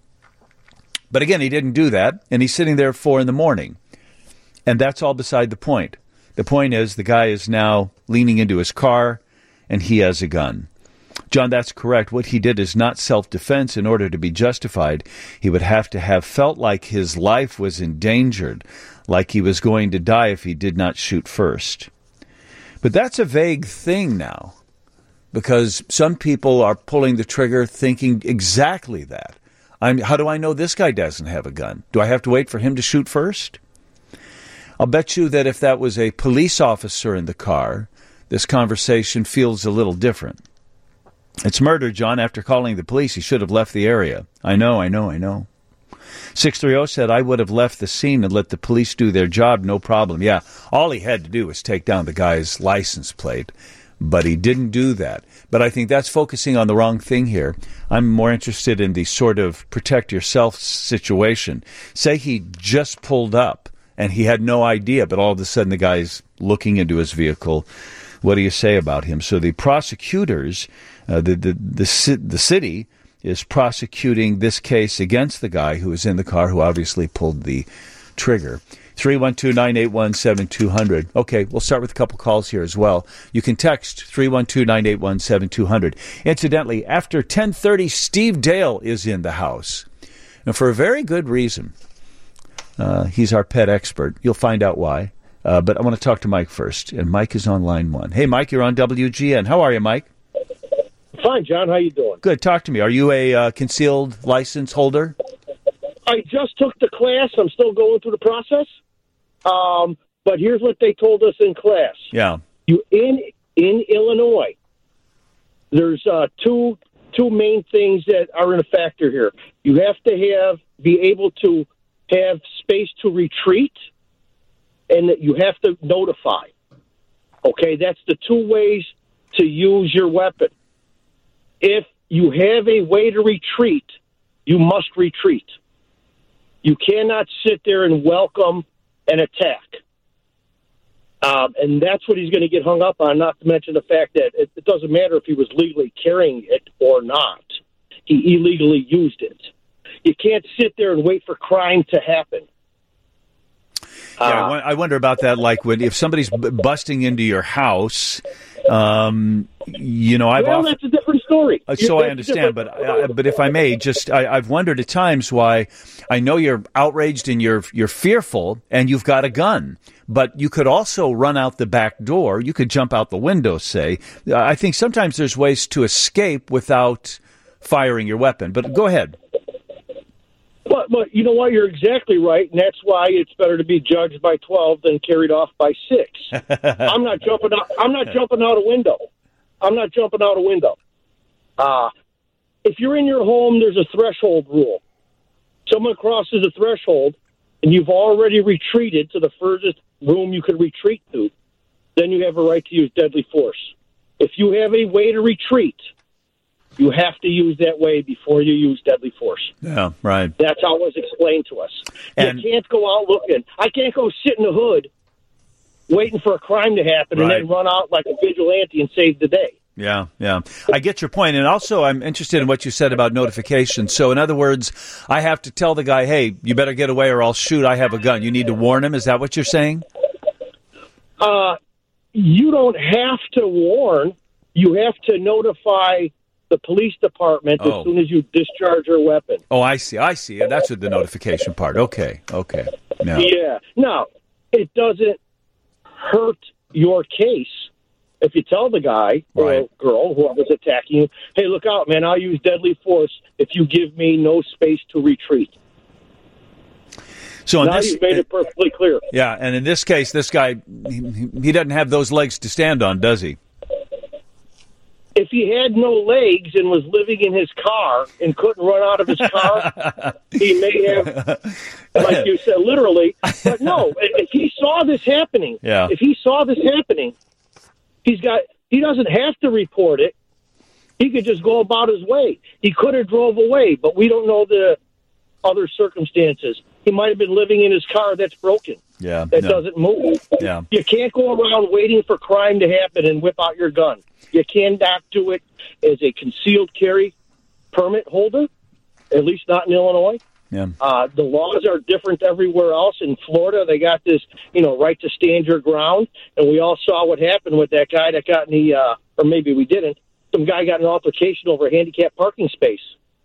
But again, he didn't do that, and he's sitting there at four in the morning. And that's all beside the point. The point is the guy is now leaning into his car, and he has a gun. John, that's correct. What he did is not self-defense. In order to be justified, he would have to have felt like his life was endangered, like he was going to die if he did not shoot first. But that's a vague thing now, because some people are pulling the trigger thinking exactly that. I'm, how do I know this guy doesn't have a gun? Do I have to wait for him to shoot first? I'll bet you that if that was a police officer in the car, this conversation feels a little different. It's murder, John. After calling the police, he should have left the area. I know, I know, I know. six three zero said, I would have left the scene and let the police do their job, no problem. Yeah, all he had to do was take down the guy's license plate, but he didn't do that. But I think that's focusing on the wrong thing here. I'm more interested in the sort of protect yourself situation. Say he just pulled up and he had no idea, but all of a sudden the guy's looking into his vehicle. What do you say about him? So the prosecutors, uh, the, the, the, the city is prosecuting this case against the guy who was in the car, who obviously pulled the trigger. three one two, nine eight one, seven two zero zero. Okay, we'll start with a couple calls here as well. You can text three one two, nine eight one, seven two zero zero. Incidentally, after ten thirty, Steve Dale is in the house. And for a very good reason. Uh, he's our pet expert. You'll find out why. Uh, but I want to talk to Mike first, and Mike is on line one. Hey, Mike, you're on W G N. How are you, Mike? Fine, John. How you doing? Good. Talk to me. Are you a uh, concealed license holder? I just took the class. I'm still going through the process. Um, but here's what they told us in class. Yeah. You in in Illinois, there's uh, two two main things that are in a factor here. You have to have be able to have space to retreat, and that you have to notify. Okay, that's the two ways to use your weapon. If you have a way to retreat, you must retreat. You cannot sit there and welcome an attack. Um, and that's what he's going to get hung up on, not to mention the fact that it, it doesn't matter if he was legally carrying it or not. He illegally used it. You can't sit there and wait for crime to happen. Yeah, I wonder about that. Like when if somebody's b- busting into your house Um, you know, I've well, often, that's a different story. Uh, so That's I understand, but uh, but if I may, just I, I've wondered at times why. I know you're outraged and you're you're fearful, and you've got a gun, but you could also run out the back door. You could jump out the window, say. Uh, I think sometimes there's ways to escape without firing your weapon. But go ahead. But, but you know what? You're exactly right, and that's why it's better to be judged by twelve than carried off by six. I'm not jumping out. I'm not jumping out a window. I'm not jumping out a window. Uh, if you're in your home, there's a threshold rule. Someone crosses a threshold, and you've already retreated to the furthest room you could retreat to, then you have a right to use deadly force. If you have a way to retreat, you have to use that way before you use deadly force. Yeah, right. That's how it was explained to us. And you can't go out looking. I can't go sit in the hood waiting for a crime to happen Right. and then run out like a vigilante and save the day. Yeah, yeah. I get your point. And also, I'm interested in what you said about notification. So, in other words, I have to tell the guy, hey, you better get away or I'll shoot. I have a gun. You need to warn him. Is that what you're saying? Uh, you don't have to warn. You have to notify the police department Oh. as soon as you discharge your weapon. Oh, I see. I see. That's the notification part. Okay, okay. No. Yeah. Now, it doesn't hurt your case if you tell the guy or Right. girl, whoever's attacking you, hey, look out, man, I'll use deadly force if you give me no space to retreat. So in now this, you've made it perfectly clear. Yeah, and in this case, this guy, he, he doesn't have those legs to stand on, does he? If he had no legs and was living in his car and couldn't run out of his car, he may have, like you said, literally. But no, if he saw this happening, Yeah. if he saw this happening, he's got. He doesn't have to report it. He could just go about his way. He could have drove away, but we don't know the other circumstances. He might have been living in his car that's broken. Yeah, That no. doesn't move. Yeah. You can't go around waiting for crime to happen and whip out your gun. You cannot do it as a concealed carry permit holder, at least not in Illinois. Yeah. Uh, the laws are different everywhere else. In Florida, they got this, you know, right to stand your ground, and we all saw what happened with that guy that got in the, uh, or maybe we didn't. Some guy got in an altercation over a handicapped parking space,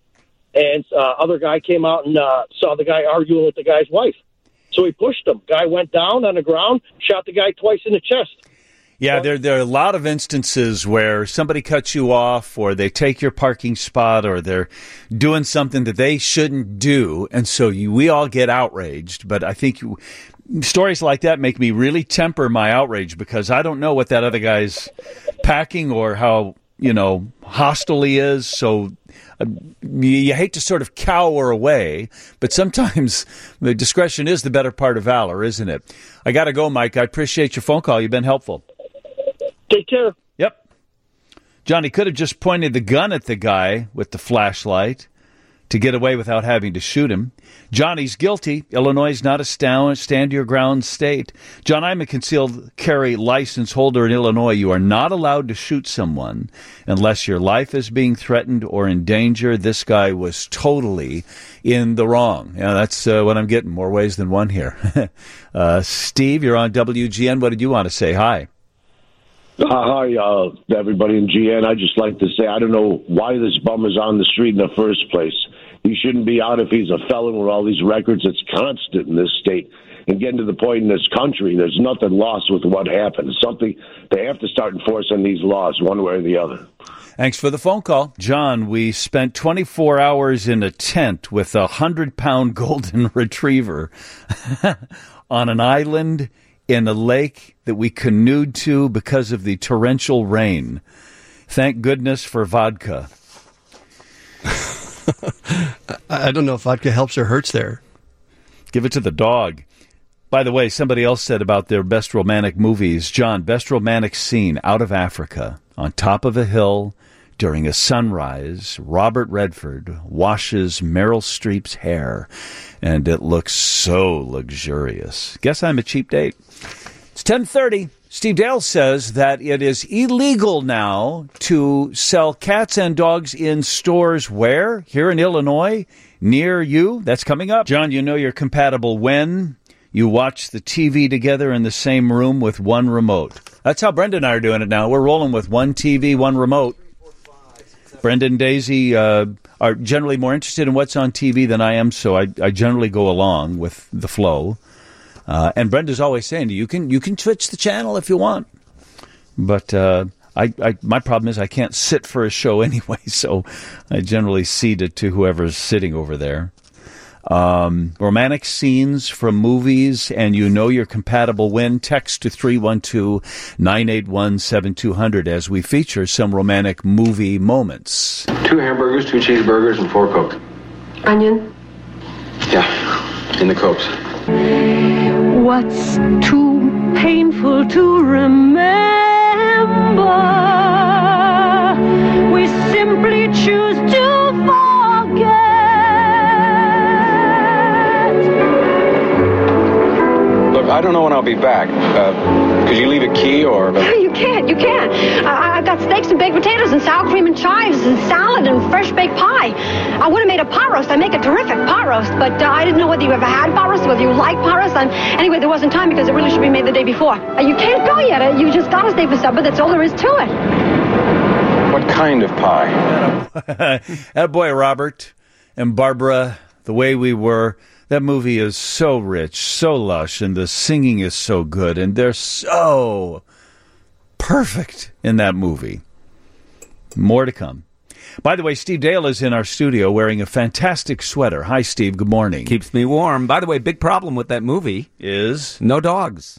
and uh, other guy came out and uh, saw the guy arguing with the guy's wife. So he pushed him. Guy went down on the ground, shot the guy twice in the chest. Yeah, there there are a lot of instances where somebody cuts you off, or they take your parking spot, or they're doing something that they shouldn't do, and so you, we all get outraged. But I think you, stories like that make me really temper my outrage, because I don't know what that other guy's packing or how, you know, hostile he is. So uh, you, you hate to sort of cower away, but sometimes the discretion is the better part of valor, isn't it? I got to go, Mike. I appreciate your phone call. You've been helpful. Take care. Yep. Johnny could have just pointed the gun at the guy with the flashlight to get away without having to shoot him. Johnny's guilty. Illinois is not a stand, stand your ground state. John, I'm a concealed carry license holder in Illinois. You are not allowed to shoot someone unless your life is being threatened or in danger. This guy was totally in the wrong. Yeah, that's uh, what I'm getting. More ways than one here. uh, Steve, you're on W G N. What did you want to say? Hi. Uh, hi, uh, everybody in G N. I'd just like to say I don't know why this bum is on the street in the first place. He shouldn't be out if he's a felon with all these records. It's constant in this state. And getting to the point in this country, there's nothing lost with what happened. It's something they have to start enforcing these laws one way or the other. Thanks for the phone call. John, we spent twenty-four hours in a tent with a hundred-pound golden retriever on an island in a lake that we canoed to because of the torrential rain. Thank goodness for vodka. I don't know if vodka helps or hurts there. Give it to the dog. By the way, somebody else said about their best romantic movies. John, best romantic scene, Out of Africa, on top of a hill during a sunrise. Robert Redford washes Meryl Streep's hair, and it looks so luxurious. Guess I'm a cheap date. It's ten thirty. Steve Dale says that it is illegal now to sell cats and dogs in stores where? Here in Illinois, near you. That's coming up. John, you know you're compatible when You watch the T V together in the same room with one remote. That's how Brenda and I are doing it now. We're rolling with one T V, one remote. Brenda and Daisy uh, are generally more interested in what's on T V than I am, so I, I generally go along with the flow. Uh, and Brenda's always saying, you can you can switch the channel if you want. But uh, I, I my problem is I can't sit for a show anyway, so I generally cede it to whoever's sitting over there. Um, romantic scenes from movies, and you know you're compatible when. Text to three one two, nine eight one, seven two zero zero as we feature some romantic movie moments. Two hamburgers, two cheeseburgers, and four Coke. Onion? Yeah, in the Cokes. What's too painful to remember? We simply choose to forget. Look, I don't know when I'll be back. Uh, could you leave a key or... No, you can't, you can't. I, I've got steaks and baked potatoes and sour cream and chives and salad and fresh baked pie. I would have made a pot roast. I make a terrific pot roast, but uh, I didn't know whether you ever had pot roast, whether you like pot roast. And anyway, there wasn't time because it really should be made the day before. Uh, you can't go yet. Uh, you just got to stay for supper. That's all there is to it. What kind of pie? That boy, Robert and Barbara, The Way We Were. That movie is so rich, so lush, and the singing is so good, and they're so perfect in that movie. More to come. By the way, Steve Dale is in our studio wearing a fantastic sweater. Hi, Steve. Good morning. Keeps me warm. By the way, big problem with that movie is no dogs.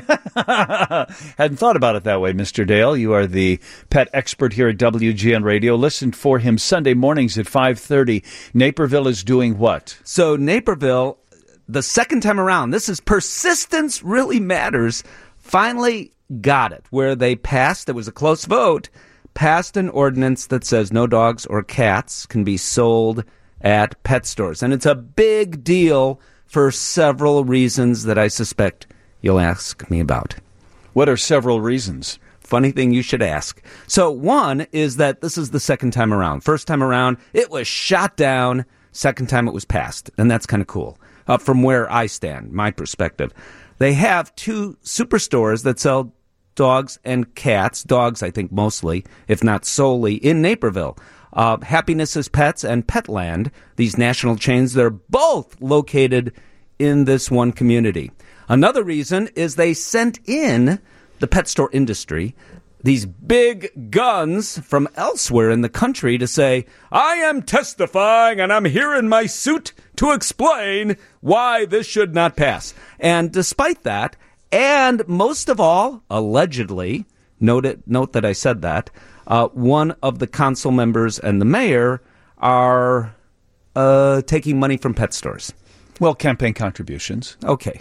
Hadn't thought about it that way, Mister Dale. You are the pet expert here at W G N Radio. Listen for him Sunday mornings at five thirty. Naperville is doing what? So Naperville, the second time around, this is persistence really matters, finally got it, where they passed, it was a close vote, passed an ordinance that says no dogs or cats can be sold at pet stores. And it's a big deal for several reasons that I suspect you'll ask me about. What are several reasons? Funny thing you should ask. So one is that this is the second time around. First time around, it was shot down. Second time it was passed. And that's kind of cool. Uh, from where I stand, my perspective. They have two superstores that sell dogs and cats. Dogs, I think, mostly, if not solely, in Naperville. Uh, Happiness is Pets and Petland, these national chains, they're both located in this one community. Another reason is they sent in the pet store industry these big guns from elsewhere in the country to say, I am testifying and I'm here in my suit to explain why this should not pass. And despite that, and most of all, allegedly, note, it, note that I said that, uh, one of the council members and the mayor are uh, taking money from pet stores. Well, campaign contributions. Okay.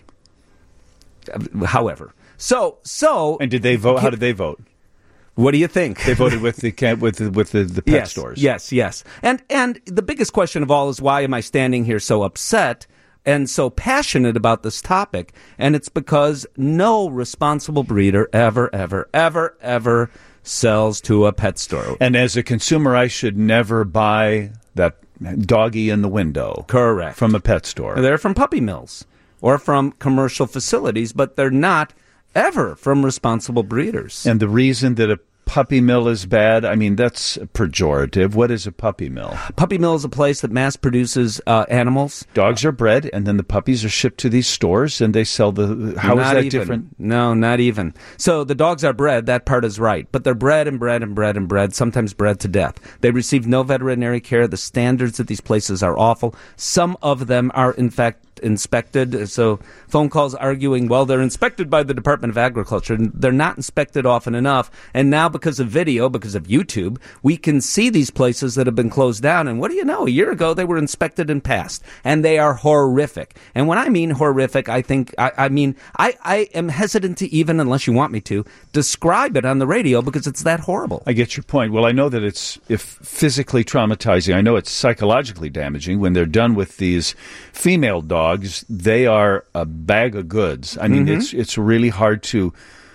However, so so and did they vote? How did they vote? What do you think? They voted with the with the, with the, the pet yes, stores. Yes, yes. And and the biggest question of all is why am I standing here so upset and so passionate about this topic? And it's because no responsible breeder ever, ever, ever, ever sells to a pet store. And as a consumer, I should never buy that doggy in the window. Correct. From a pet store. They're from puppy mills or from commercial facilities, but they're not ever from responsible breeders. And the reason that a puppy mill is bad, I mean, that's pejorative. What is a puppy mill? Puppy mill is a place that mass produces uh, animals. Dogs are bred, and then the puppies are shipped to these stores, and they sell the... How not is that even. different? No, not even. So the dogs are bred, that part is right. But they're bred and bred and bred and bred, sometimes bred to death. They receive no veterinary care. The standards at these places are awful. Some of them are, in fact, inspected. So phone calls arguing, well, they're inspected by the Department of Agriculture. They're not inspected often enough. And now because of video, because of YouTube, we can see these places that have been closed down. And what do you know? A year ago, they were inspected and passed. And they are horrific. And when I mean horrific, I think, I, I mean, I, I am hesitant to even, unless you want me to, describe it on the radio because it's that horrible. I get your point. Well, I know that it's if physically traumatizing. I know it's psychologically damaging when they're done with these female dogs. They are a bag of goods. I mean, mm-hmm. it's it's really hard to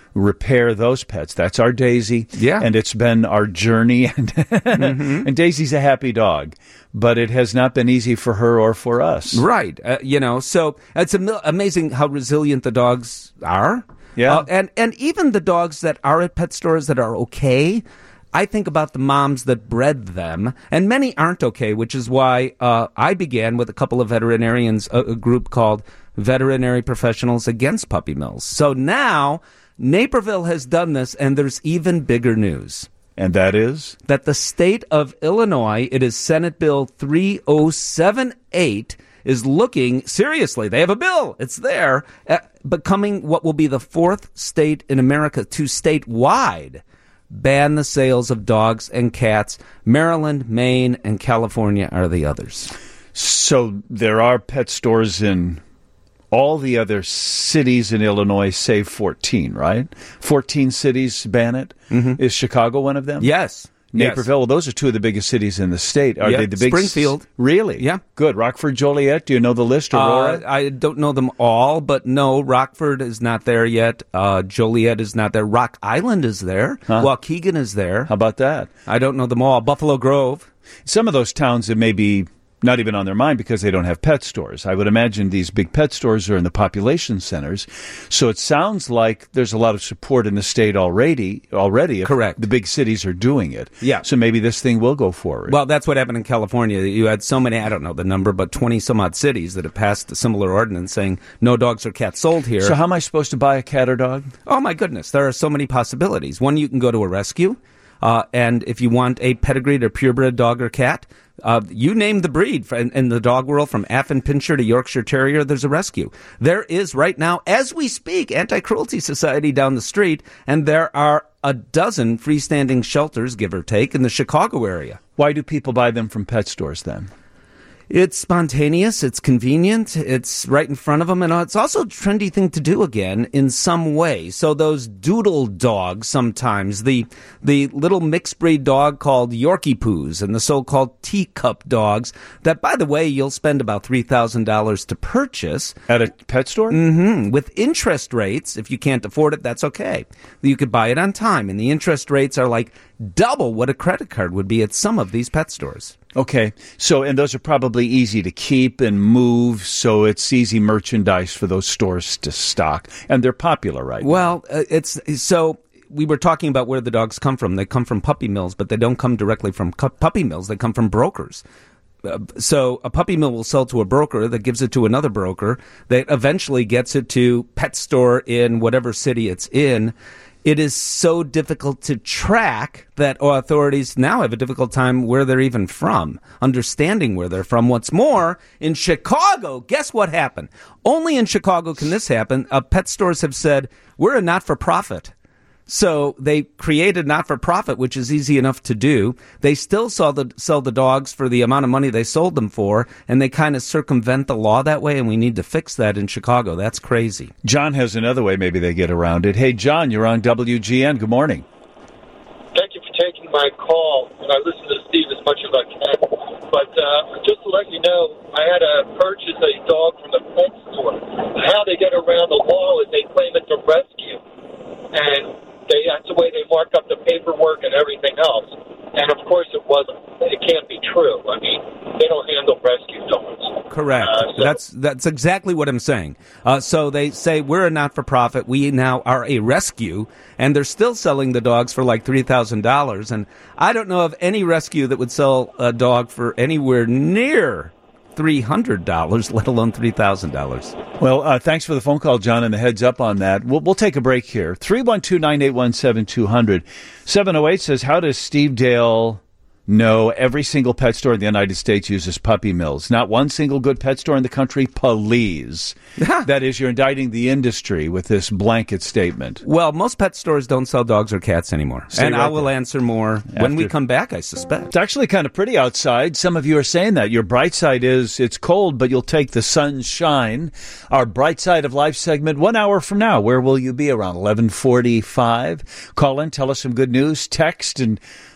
repair those pets. That's our Daisy. Yeah. And it's been our journey. And, mm-hmm. and Daisy's a happy dog. But it has not been easy for her or for us. Right. Uh, you know, so it's am- amazing how resilient the dogs are. Yeah. Uh, and, and even the dogs that are at pet stores that are okay, I think about the moms that bred them, and many aren't okay, which is why uh, I began with a couple of veterinarians, a, a group called Veterinary Professionals Against Puppy Mills. So now Naperville has done this, and there's even bigger news. And that is? That the state of Illinois, it is Senate Bill three oh seven eight, is looking, seriously, they have a bill, it's there, at becoming what will be the fourth state in America to statewide ban the sales of dogs and cats. Maryland, Maine, and California are the others. So there are pet stores in all the other cities in Illinois, save fourteen, right? fourteen cities ban it. Mm-hmm. Is Chicago one of them? Yes. Naperville. Yes. Well, those are two of the biggest cities in the state. Are yeah. they the big Springfield? S- really? Yeah. Good. Rockford, Joliet. Do you know the list? Aurora. Uh, I don't know them all, but no, Rockford is not there yet. Uh, Joliet is not there. Rock Island is there. Huh? Waukegan is there. How about that? I don't know them all. Buffalo Grove. Some of those towns that may be not even on their mind because they don't have pet stores. I would imagine these big pet stores are in the population centers. So it sounds like there's a lot of support in the state already. Already, if Correct. The big cities are doing it. Yeah. So maybe this thing will go forward. Well, that's what happened in California. You had so many, I don't know the number, but twenty some odd cities that have passed a similar ordinance saying no dogs or cats sold here. So how am I supposed to buy a cat or dog? Oh, my goodness. There are so many possibilities. One, you can go to a rescue. Uh, and if you want a pedigreed or purebred dog or cat, Uh, you name the breed in, in the dog world, from Affin Pinscher to Yorkshire Terrier, there's a rescue. There is right now, as we speak, Anti-Cruelty Society down the street, and there are a dozen freestanding shelters, give or take, in the Chicago area. Why do people buy them from pet stores then? It's spontaneous, it's convenient, it's right in front of them, and it's also a trendy thing to do again in some way. So those doodle dogs sometimes, the the little mixed breed dog called Yorkie Poos and the so-called teacup dogs that, by the way, you'll spend about three thousand dollars to purchase. At a pet store? Mm-hmm. With interest rates, if you can't afford it, that's okay. You could buy it on time, and the interest rates are like double what a credit card would be at some of these pet stores. Okay. So, and those are probably easy to keep and move, so it's easy merchandise for those stores to stock. And they're popular, right? Well, uh, it's so we were talking about where the dogs come from. They come from puppy mills, but they don't come directly from cu- puppy mills. They come from brokers. Uh, so a puppy mill will sell to a broker that gives it to another broker that eventually gets it to pet store in whatever city it's in. It is so difficult to track that authorities now have a difficult time where they're even from, understanding where they're from. What's more, in Chicago, guess what happened? Only in Chicago can this happen. Uh, pet stores have said, we're a not-for-profit. So they created not-for-profit, which is easy enough to do. They still sell the, sell the dogs for the amount of money they sold them for, and they kind of circumvent the law that way, and we need to fix that in Chicago. That's crazy. John has another way maybe they get around it. Hey, John, you're on W G N. Good morning. Thank you for taking my call, and I listen to Steve as much as I can. But uh, just to let you know, I had to purchase a dog from the pet store. How they get around the law is they claim it's a rescue, and They, that's the way they mark up the paperwork and everything else. And, of course, it wasn't. It can't be true. I mean, they don't handle rescue dogs. Correct. Uh, so, that's that's exactly what I'm saying. Uh, so they say we're a not-for-profit. We now are a rescue, and they're still selling the dogs for like three thousand dollars. And I don't know of any rescue that would sell a dog for anywhere near three hundred dollars, let alone three thousand dollars. Well, uh, thanks for the phone call, John, and the heads up on that. We'll, we'll take a break here. three one two, nine eight one, seven two zero zero. seven oh eight says, how does Steve Dale know every single pet store in the United States uses puppy mills? Not one single good pet store in the country, please. That is, you're indicting the industry with this blanket statement. Well, most pet stores don't sell dogs or cats anymore. Stay and right I will there. answer more After. when we come back, I suspect. It's actually kind of pretty outside. Some of you are saying that. Your bright side is it's cold, but you'll take the sunshine. Our Bright Side of Life segment, one hour from now. Where will you be? Around eleven forty-five. Call in, tell us some good news, text, and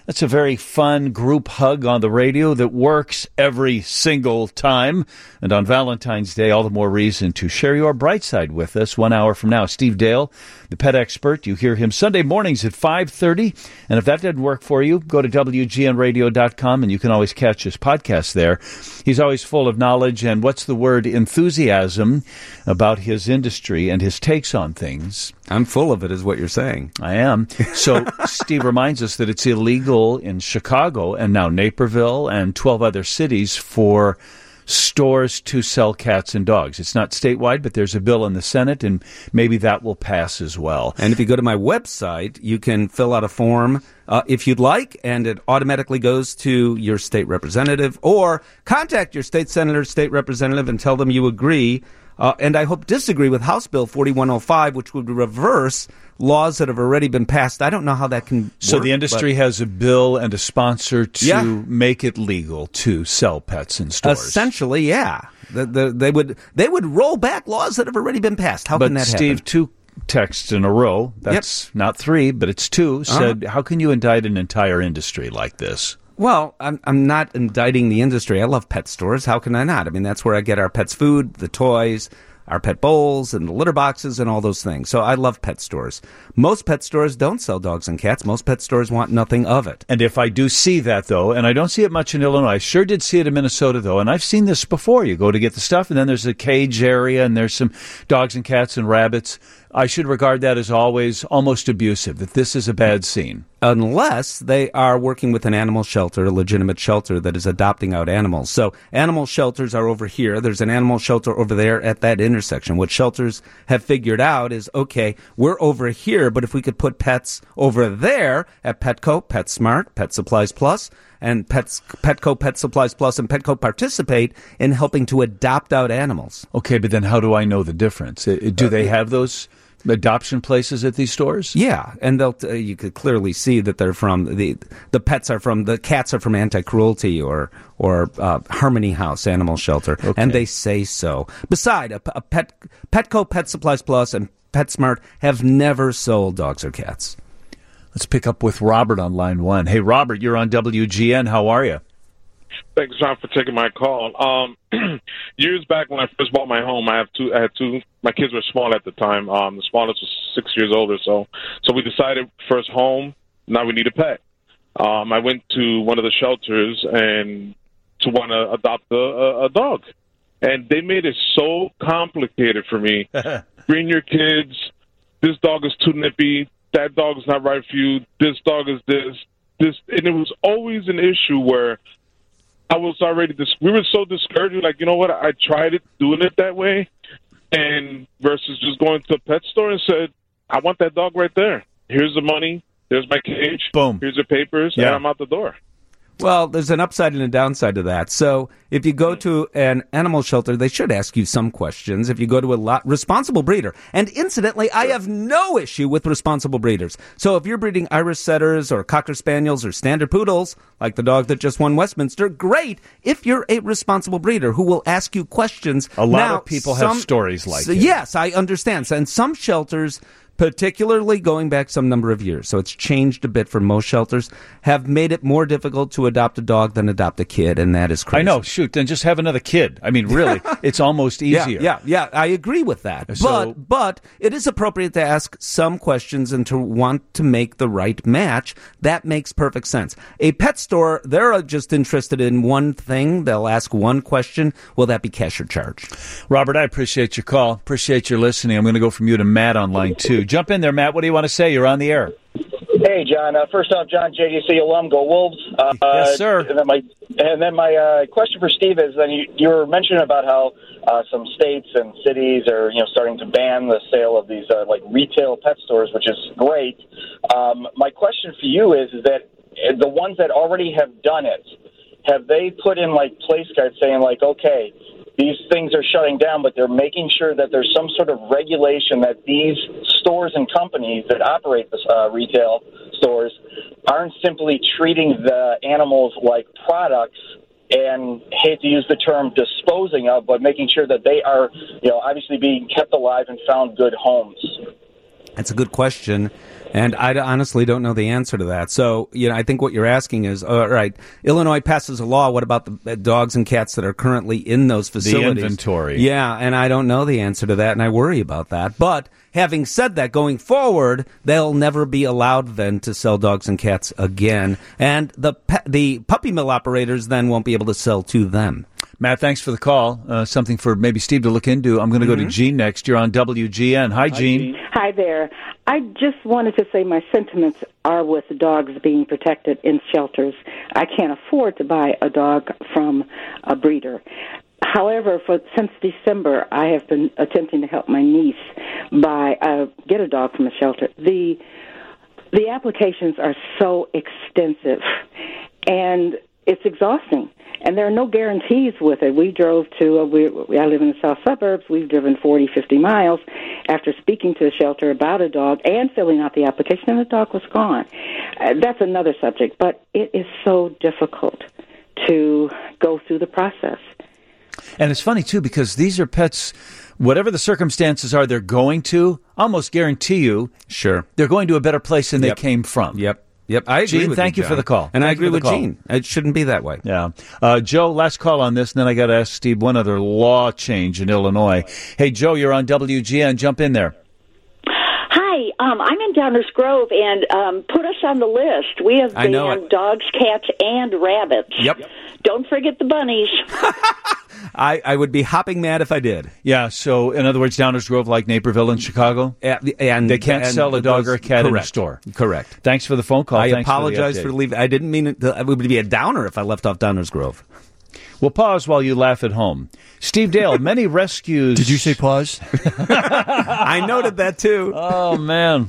That's a very fun group hug on the radio that works every single time. And on Valentine's Day, all the more reason to share your bright side with us one hour from now. Steve Dale, the pet expert. You hear him Sunday mornings at five thirty. And if that didn't work for you, go to W G N radio dot com and you can always catch his podcast there. He's always full of knowledge and what's the word, enthusiasm about his industry and his takes on things. I'm full of it, is what you're saying. I am. So Steve reminds us that it's illegal in Chicago and now Naperville and twelve other cities for stores to sell cats and dogs. It's not statewide, but there's a bill in the Senate, and maybe that will pass as well. And if you go to my website, you can fill out a form uh, if you'd like, and it automatically goes to your state representative, or contact your state senator, state representative, and tell them you agree. Uh, and I hope disagree with House Bill forty-one oh five, which would reverse laws that have already been passed. I don't know how that can work. So the industry has a bill and a sponsor to Yeah. make it legal to sell pets in stores. Essentially, yeah. The, the, they would they would roll back laws that have already been passed. How but can that Steve, happen? two texts in a row, that's not three, but it's two, said, Uh-huh. how can you indict an entire industry like this? Well, I'm I'm not indicting the industry. I love pet stores. How can I not? I mean, that's where I get our pets' food, the toys, our pet bowls, and the litter boxes, and all those things. So I love pet stores. Most pet stores don't sell dogs and cats. Most pet stores want nothing of it. And if I do see that, though, and I don't see it much in Illinois, I sure did see it in Minnesota, though, and I've seen this before. You go to get the stuff, and then there's a cage area, and there's some dogs and cats and rabbits. I should regard that as always almost abusive, that this is a bad scene. Unless they are working with an animal shelter, a legitimate shelter that is adopting out animals. So animal shelters are over here. There's an animal shelter over there at that intersection. What shelters have figured out is, okay, we're over here, but if we could put pets over there at Petco, PetSmart, Pet Supplies Plus, and Pets, Petco, Pet Supplies Plus, and Petco participate in helping to adopt out animals. Okay, but then how do I know the difference? Uh, Do they have those adoption places at these stores? Yeah, and they'll uh, you could clearly see that they're from the the pets are from the cats are from Anti-Cruelty or or uh, Harmony House Animal Shelter, Okay. and they say so. Beside a, a pet Petco, Pet Supplies Plus, and PetSmart have never sold dogs or cats. Let's pick up with Robert on line one. Hey, Robert, you're on W G N. How are you? Thanks, John, for taking my call. Um, years back when I first bought my home, I have two. I had two. My kids were small at the time. Um, the smallest was six years old or so. So we decided first home. Now we need a pet. Um, I went to one of the shelters and to want to adopt a, a, a dog, and they made it so complicated for me. Bring your kids. This dog is too nippy. That dog is not right for you. This dog is this. This, and it was always an issue where I was already, dis- we were so discouraged. Like, you know what? I tried it, doing it that way, and versus just going to a pet store and said, I want that dog right there. Here's the money. There's my cage. Boom. Here's your papers, Yeah. and I'm out the door. Well, there's an upside and a downside to that. So if you go to an animal shelter, they should ask you some questions. If you go to a lot, responsible breeder, and incidentally, I have no issue with responsible breeders. So if you're breeding Irish setters or Cocker Spaniels or Standard Poodles, like the dog that just won Westminster, great if you're a responsible breeder who will ask you questions. A lot Now, of people have some- stories like so, it. Yes, I understand. And some shelters, particularly going back some number of years, so it's changed a bit for most shelters, have made it more difficult to adopt a dog than adopt a kid, and that is crazy. I know. Shoot, then just have another kid. I mean, really, it's almost easier. Yeah, yeah, yeah, I agree with that. So- but but it is appropriate to ask some questions and to want to make the right match. That makes perfect sense. A pet store, they're just interested in one thing. They'll ask one question. Will that be cash or charge? Robert, I appreciate your call. Appreciate your listening. I'm going to go from you to Matt on line two. Jump in there, Matt. What do you want to say? You're on the air. Hey, John. Uh, first off, John, J G C alum, go Wolves. Uh, Yes, sir. And then my and then my uh, question for Steve is: then you, you were mentioning about how uh, some states and cities are you know starting to ban the sale of these uh, like retail pet stores, which is great. Um, my question for you is: is that the ones that already have done it, have they put in like place cards saying like, okay, these things are shutting down, but they're making sure that there's some sort of regulation that these stores and companies that operate the uh, retail stores aren't simply treating the animals like products and, hate to use the term, disposing of, but making sure that they are, you know, obviously being kept alive and found good homes. That's a good question. And I honestly don't know the answer to that. So, you know, I think what you're asking is, all right, Illinois passes a law. What about the dogs and cats that are currently in those facilities? The inventory. Yeah, and I don't know the answer to that, and I worry about that. But having said that, going forward, they'll never be allowed then to sell dogs and cats again. And the pe- the puppy mill operators then won't be able to sell to them. Matt, thanks for the call. Uh, something for maybe Steve to look into. I'm going to mm-hmm. go to Gene next. You're on W G N. Hi, Gene. Hi there. I just wanted to say my sentiments are with dogs being protected in shelters. I can't afford to buy a dog from a breeder. However, for since December, I have been attempting to help my niece buy uh, get a dog from a shelter. The the applications are so extensive, and it's exhausting. And there are no guarantees with it. We drove to, uh, we, I live in the south suburbs, we've driven forty, fifty miles after speaking to a shelter about a dog and filling out the application, and the dog was gone. Uh, that's another subject, but it is so difficult to go through the process. And it's funny, too, because these are pets, whatever the circumstances are they're going to, almost guarantee you, sure, they're going to a better place than yep. they came from. Yep. Yep, I agree Gene, with thank you, you for the call. And thank I agree with call. Gene. It shouldn't be that way. Yeah. Uh, Joe, last call on this, and then I got to ask Steve one other law change in Illinois. Hey, Joe, you're on W G N. Jump in there. Hi, um, I'm in Downers Grove, and um, put us on the list. We have banned dogs, cats, and rabbits. Yep. Don't forget the bunnies. I, I would be hopping mad if I did. Yeah, so in other words, Downers Grove, like Naperville in Chicago? And, and they can't and sell a dog those, or a cat correct, in a store. Correct. Thanks for the phone call. I Thanks apologize for, for leaving. I didn't mean it, to, it would be a downer if I left off Downers Grove. We'll pause while you laugh at home. Steve Dale, many rescues... Did you say pause? I noted that, too. Oh, man.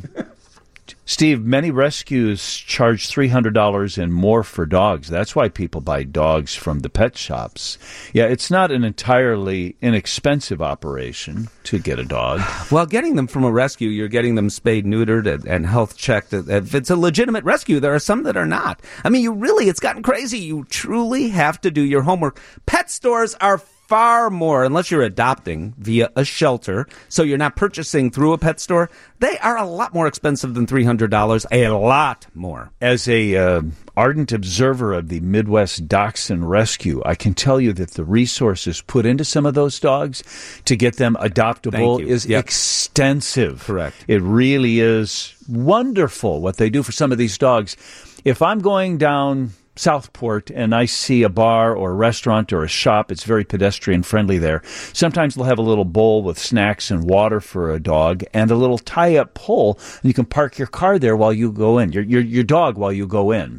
Steve, many rescues charge three hundred dollars and more for dogs. That's why people buy dogs from the pet shops. Yeah, it's not an entirely inexpensive operation to get a dog. Well, getting them from a rescue, you're getting them spayed, neutered, and, and health checked. If it's a legitimate rescue, there are some that are not. I mean, you really, it's gotten crazy. You truly have to do your homework. Pet stores are far more, unless you're adopting via a shelter, so you're not purchasing through a pet store, they are a lot more expensive than three hundred dollars, a lot more. As a uh, ardent observer of the Midwest Dachshund Rescue, I can tell you that the resources put into some of those dogs to get them adoptable is yep. extensive. Correct. It really is wonderful what they do for some of these dogs. If I'm going down Southport and I see a bar or a restaurant or a shop, it's very pedestrian friendly there. Sometimes they'll have a little bowl with snacks and water for a dog and a little tie-up pole, and you can park your car there while you go in, your your, your dog while you go in.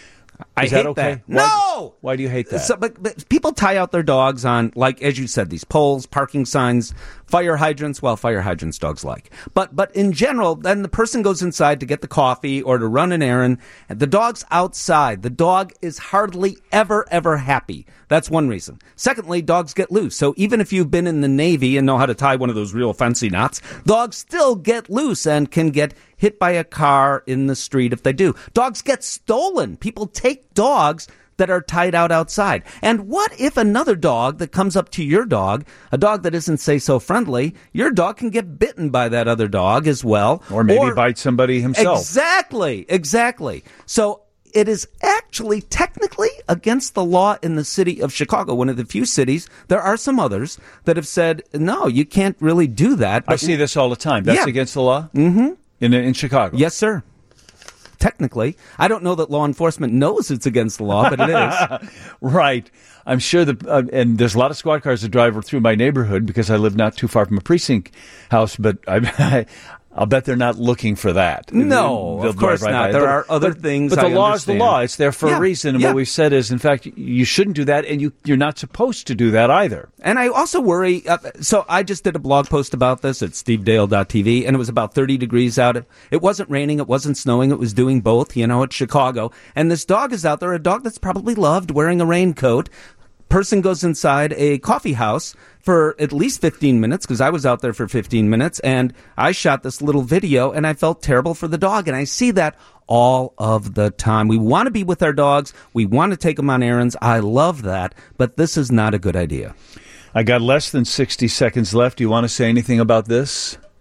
I Is hate that okay? that. Why, No! Why do you hate that? So, but, but people tie out their dogs on, like, as you said, these poles, parking signs, fire hydrants. Well, fire hydrants dogs like. But but in general, then the person goes inside to get the coffee or to run an errand, and the dog's outside. The dog is hardly ever, ever happy. That's one reason. Secondly, dogs get loose. So even if you've been in the Navy and know how to tie one of those real fancy knots, dogs still get loose and can get hit by a car in the street if they do. Dogs get stolen. People take dogs that are tied out outside. And what if another dog that comes up to your dog, a dog that isn't, say, so friendly, your dog can get bitten by that other dog as well. Or maybe or, bite somebody himself. Exactly, exactly. So it is actually technically against the law in the city of Chicago, one of the few cities. There are some others that have said, no, you can't really do that. But I see this all the time. That's yeah. against the law? Mm-hmm. In in Chicago? Yes, sir. Technically. I don't know that law enforcement knows it's against the law, but it is. Right. I'm sure that, uh, and there's a lot of squad cars that drive through my neighborhood because I live not too far from a precinct house, but I, I I'll bet they're not looking for that. No, They'll of course right not. by. There but, are other but, things. But the I law understand. is the law. It's there for yeah. a reason. And yeah. what we've said is, in fact, you shouldn't do that, and you, you're not supposed to do that either. And I also worry. Uh, so I just did a blog post about this at steve dale dot t v, and it was about thirty degrees out. It wasn't raining. It wasn't snowing. It was doing both, you know, at Chicago. And this dog is out there, a dog that's probably loved wearing a raincoat. Person goes inside a coffee house for at least fifteen minutes, because I was out there for fifteen minutes, and I shot this little video, and I felt terrible for the dog, and I see that all of the time. We want to be with our dogs. We want to take them on errands. I love that, but this is not a good idea. I got less than sixty seconds left. Do you want to say anything about this?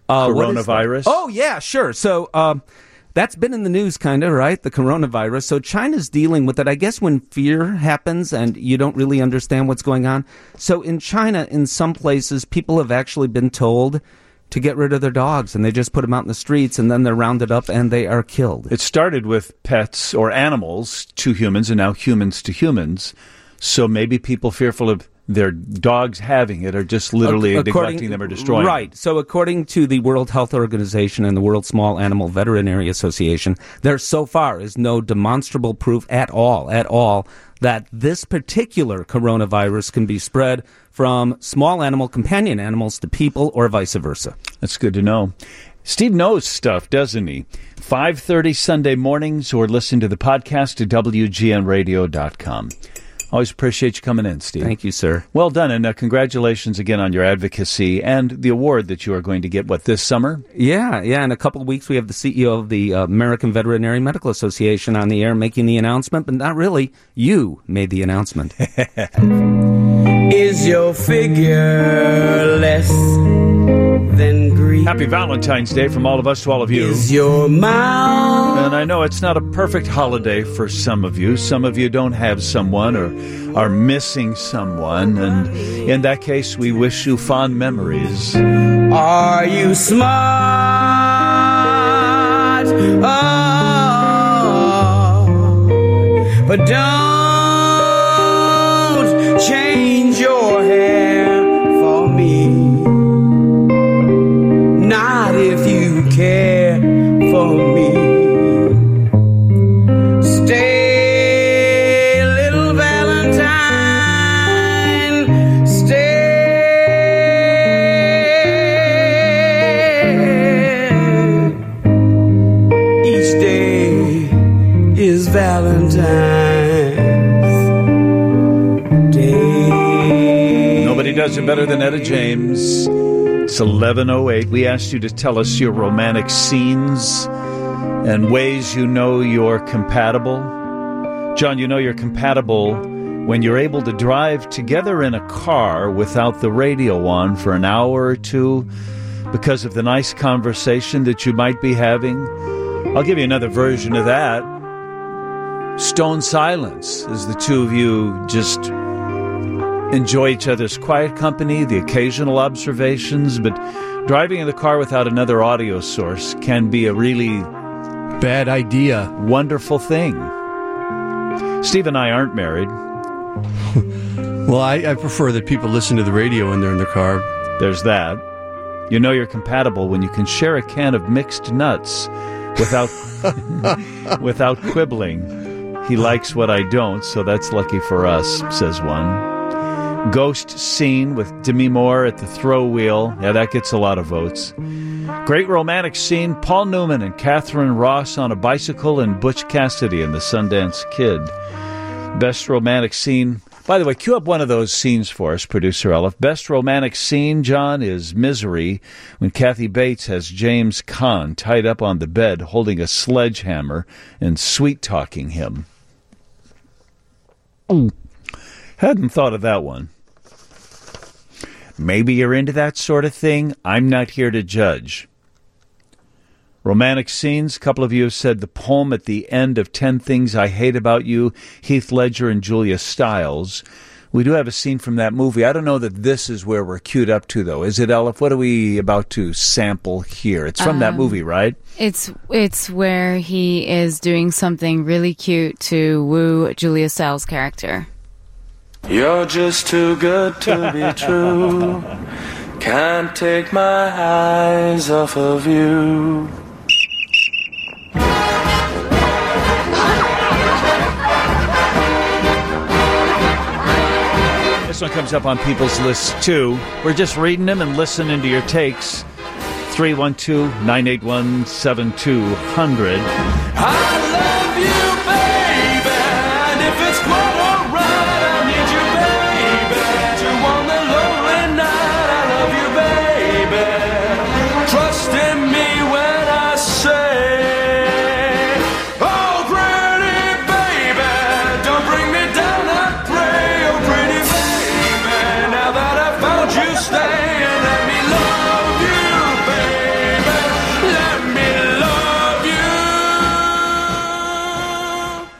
Uh, what is that? Coronavirus? Oh, yeah, sure. So um, that's been in the news, kind of, right? The coronavirus. So China's dealing with it, I guess, when fear happens and you don't really understand what's going on. So in China, in some places, people have actually been told to get rid of their dogs, and they just put them out in the streets, and then they're rounded up and they are killed. It started with pets or animals to humans, and now humans to humans. So maybe people fearful of their dogs having it are just literally According, neglecting them or destroying them. Right. So according to the World Health Organization and the World Small Animal Veterinary Association, there so far is no demonstrable proof at all, at all, that this particular coronavirus can be spread from small animal companion animals to people or vice versa. That's good to know. Steve knows stuff, doesn't he? five thirty Sunday mornings, or listen to the podcast at W G N radio dot com. Always appreciate you coming in, Steve. Thank you, sir. Well done, and uh, congratulations again on your advocacy and the award that you are going to get, what, this summer? Yeah, yeah. In a couple of weeks, we have the C E O of the uh, American Veterinary Medical Association on the air making the announcement, but not really. You made the announcement. Is your figure less than Greek? Happy Valentine's Day from all of us to all of you. Is your mouth? And I know it's not a perfect holiday for some of you. Some of you don't have someone or are missing someone. And in that case, we wish you fond memories. Are you smart? Oh, but don't change your hair for me. Not if you care for me. Stay, little Valentine. Stay. Each day is Valentine's Day. Nobody does it better than Etta James. It's eleven oh eight. We asked you to tell us your romantic scenes and ways you know you're compatible. John, you know you're compatible when you're able to drive together in a car without the radio on for an hour or two because of the nice conversation that you might be having. I'll give you another version of that. Stone silence as the two of you just enjoy each other's quiet company, the occasional observations, but driving in the car without another audio source can be a really bad idea. Wonderful thing. Steve and I aren't married. Well, I, I prefer that people listen to the radio when they're in the car. There's that. You know you're compatible when you can share a can of mixed nuts without without quibbling. He likes what I don't, so that's lucky for us, says one. Ghost scene with Demi Moore at the throw wheel. Yeah, that gets a lot of votes. Great romantic scene, Paul Newman and Catherine Ross on a bicycle and Butch Cassidy and the Sundance Kid. Best romantic scene. By the way, cue up one of those scenes for us, Producer Elif. Best romantic scene, John, is Misery, when Kathy Bates has James Caan tied up on the bed holding a sledgehammer and sweet-talking him. Mm. Hadn't thought of that one. Maybe you're into that sort of thing. I'm not here to judge. Romantic scenes. A couple of you have said the poem at the end of Ten Things I Hate About You, Heath Ledger and Julia Stiles. We do have a scene from that movie. I don't know that this is where we're queued up to, though. Is it, Elif? What are we about to sample here? It's from um, that movie, right? It's it's where he is doing something really cute to woo Julia Stiles' character. You're just too good to be true. Can't take my eyes off of you. This one comes up on people's lists, too. We're just reading them and listening to your takes. three one two, nine eight one, seven two zero zero. I love you, baby, and if it's quite alright, I need you, baby, to on the lonely night. I love you, baby. Trust in me when I say, oh, pretty baby, don't bring me down, I pray. Oh, pretty baby, now that I found you, stay and let me love you, baby.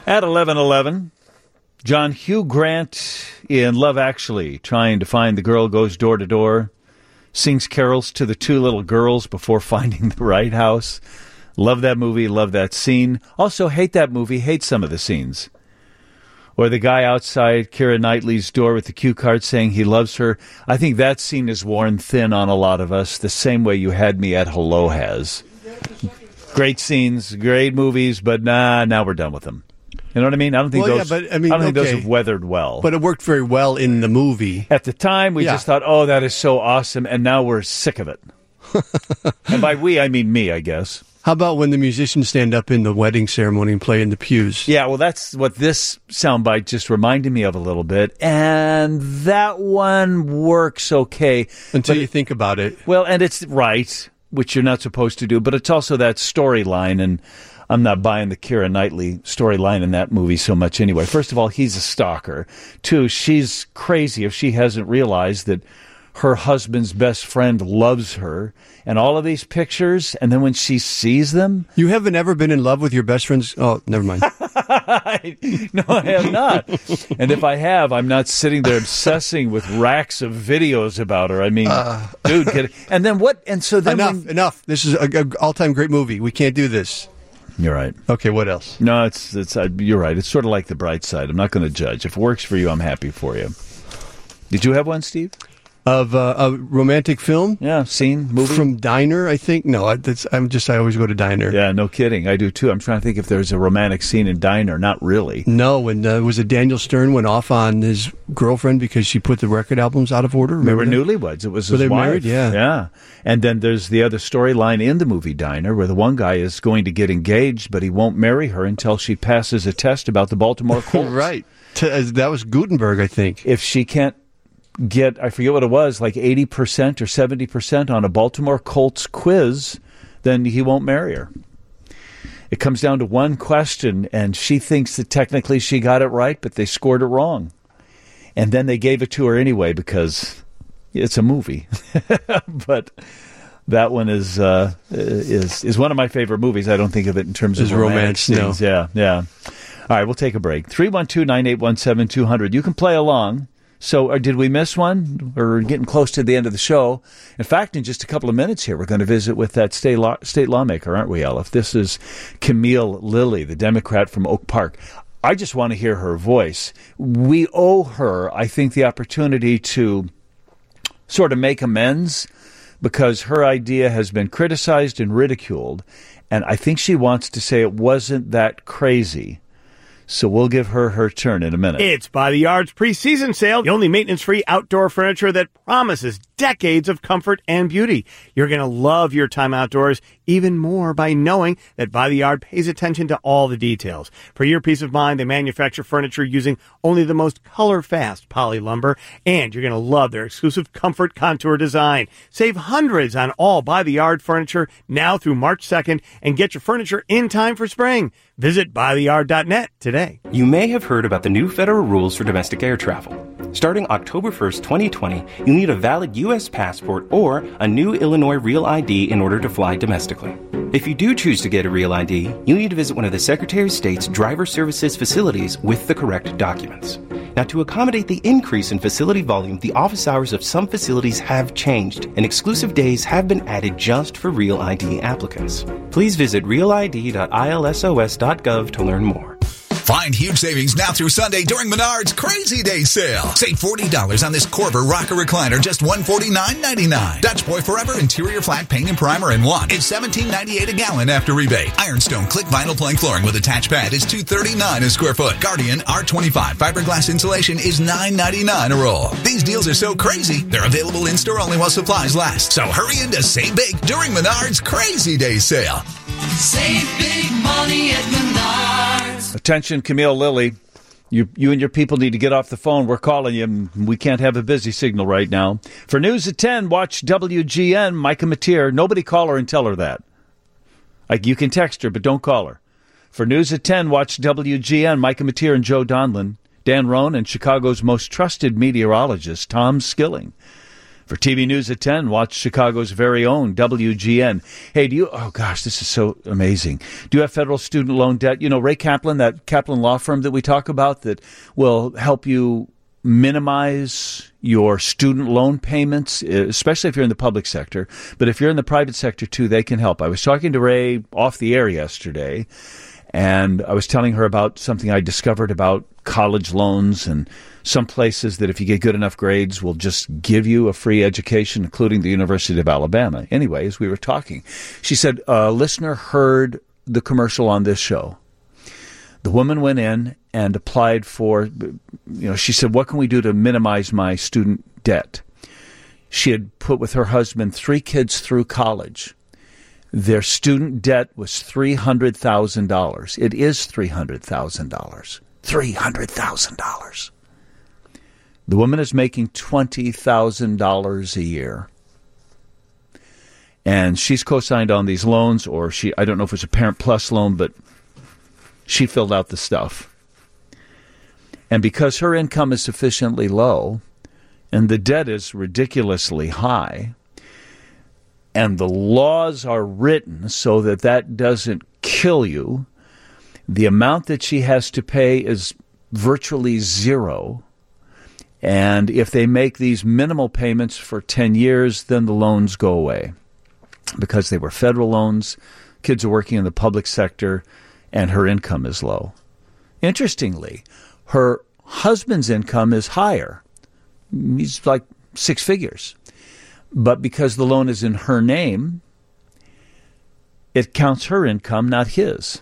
At eleven eleven, John Hugh Grant in Love Actually, trying to find the girl, goes door to door, sings carols to the two little girls before finding the right house. Love that movie, love that scene. Also hate that movie, hate some of the scenes. Or the guy outside Keira Knightley's door with the cue card saying he loves her. I think that scene is worn thin on a lot of us, the same way You Had Me at Hello has. Great scenes, great movies, but nah, now we're done with them. You know what I mean? I don't think well, those. Yeah, but, I, mean, I don't think okay. those have weathered well. But it worked very well in the movie. At the time, we yeah. just thought, "Oh, that is so awesome," and now we're sick of it. And by we, I mean me, I guess. How about when the musicians stand up in the wedding ceremony and play in the pews? Yeah, well, that's what this soundbite just reminded me of a little bit, and that one works okay until but, you think about it. Well, and it's right, which you're not supposed to do, but it's also that storyline, and I'm not buying the Keira Knightley storyline in that movie so much anyway. First of all, he's a stalker. Two, she's crazy if she hasn't realized that her husband's best friend loves her, and all of these pictures, and then when she sees them... You haven't ever been in love with your best friend's... Oh, never mind. No, I have not. And if I have, I'm not sitting there obsessing with racks of videos about her. I mean, uh, dude, get it. And then what... And so then enough, when, enough. This is an all-time great movie. We can't do this. You're right. Okay, what else? No, it's it's. Uh, you're right. It's sort of like The Bright Side. I'm not going to judge. If it works for you, I'm happy for you. Did you have one, Steve? Of uh, a romantic film? Yeah, scene, movie? From Diner, I think. No, I, that's, I'm just, I always go to Diner. Yeah, no kidding. I do too. I'm trying to think if there's a romantic scene in Diner. Not really. No, when uh, was it Daniel Stern went off on his girlfriend because she put the record albums out of order? Remember they were that? Newlyweds. It was were his they wife. married? Yeah. Yeah. And then there's the other storyline in the movie Diner where the one guy is going to get engaged, but he won't marry her until she passes a test about the Baltimore Colts. Right. T- uh, that was Gutenberg, I think. If she can't get, I forget what it was, like eighty percent or seventy percent on a Baltimore Colts quiz, then he won't marry her. It comes down to one question, and she thinks that technically she got it right, but they scored it wrong. And then they gave it to her anyway because it's a movie. But that one is uh, is is one of my favorite movies. I don't think of it in terms Is of romance, scenes. no. Yeah, yeah. All right, we'll take a break. three one two, nine eight one, seven two zero zero. You can play along. So or did we miss one? We're getting close to the end of the show. In fact, in just a couple of minutes here, we're going to visit with that state, law, state lawmaker, aren't we, Elif? This is Camille Lilly, the Democrat from Oak Park. I just want to hear her voice. We owe her, I think, the opportunity to sort of make amends because her idea has been criticized and ridiculed, and I think she wants to say it wasn't that crazy. So we'll give her her turn in a minute. It's By the Yard's preseason sale, the only maintenance-free outdoor furniture that promises decades of comfort and beauty. You're going to love your time outdoors even more by knowing that By the Yard pays attention to all the details. For your peace of mind, they manufacture furniture using only the most color-fast poly lumber, and you're going to love their exclusive Comfort Contour design. Save hundreds on all By the Yard furniture now through March second and get your furniture in time for spring. Visit buy the yard dot net today. You may have heard about the new federal rules for domestic air travel. Starting October first, twenty twenty, you'll need a valid U S passport or a new Illinois Real I D in order to fly domestically. If you do choose to get a Real I D, you'll need to visit one of the Secretary of State's driver services facilities with the correct documents. Now, to accommodate the increase in facility volume, the office hours of some facilities have changed, and exclusive days have been added just for Real I D applicants. Please visit real I D dot I L S O S dot gov to learn more. Find huge savings now through Sunday during Menard's Crazy Day sale. Save forty dollars on this Corver rocker recliner, just one hundred forty-nine ninety-nine. Dutch Boy Forever interior flat paint and primer in one is seventeen ninety-eight a gallon after rebate. Ironstone click vinyl plank flooring with attached pad is two hundred thirty-nine a square foot. Guardian R twenty-five fiberglass insulation is nine ninety-nine a roll. These deals are so crazy, they're available in-store only while supplies last. So hurry in to save big during Menard's Crazy Day sale. Save big money at Menards. Attention, Camille Lilly. You, you and your people need to get off the phone. We're calling you. We can't have a busy signal right now. For News at ten, watch W G N, Micah Mateer. Nobody call her and tell her that. Like, you can text her, but don't call her. For News at ten, watch W G N, Micah Mateer and Joe Donlin. Dan Rohn and Chicago's most trusted meteorologist, Tom Skilling. For T V News at ten, watch Chicago's very own W G N. Hey, do you, oh gosh, this is so amazing. Do you have federal student loan debt? You know, Ray Kaplan, that Kaplan law firm that we talk about that will help you minimize your student loan payments, especially if you're in the public sector. But if you're in the private sector too, they can help. I was talking to Ray off the air yesterday, and I was telling her about something I discovered about college loans and some places that if you get good enough grades will just give you a free education, including the University of Alabama. Anyway, as we were talking, she said, a listener heard the commercial on this show. The woman went in and applied for, you know, she said, what can we do to minimize my student debt? She had put with her husband three kids through college. Their student debt was three hundred thousand dollars. It is three hundred thousand dollars. three hundred thousand dollars. The woman is making twenty thousand dollars a year. And she's co-signed on these loans, or she, I don't know if it's a Parent Plus loan, but she filled out the stuff. And because her income is sufficiently low, and the debt is ridiculously high, and the laws are written so that that doesn't kill you, the amount that she has to pay is virtually zero. And if they make these minimal payments for ten years, then the loans go away. Because they were federal loans, kids are working in the public sector, and her income is low. Interestingly, her husband's income is higher. He's like six figures. But because the loan is in her name, it counts her income, not his.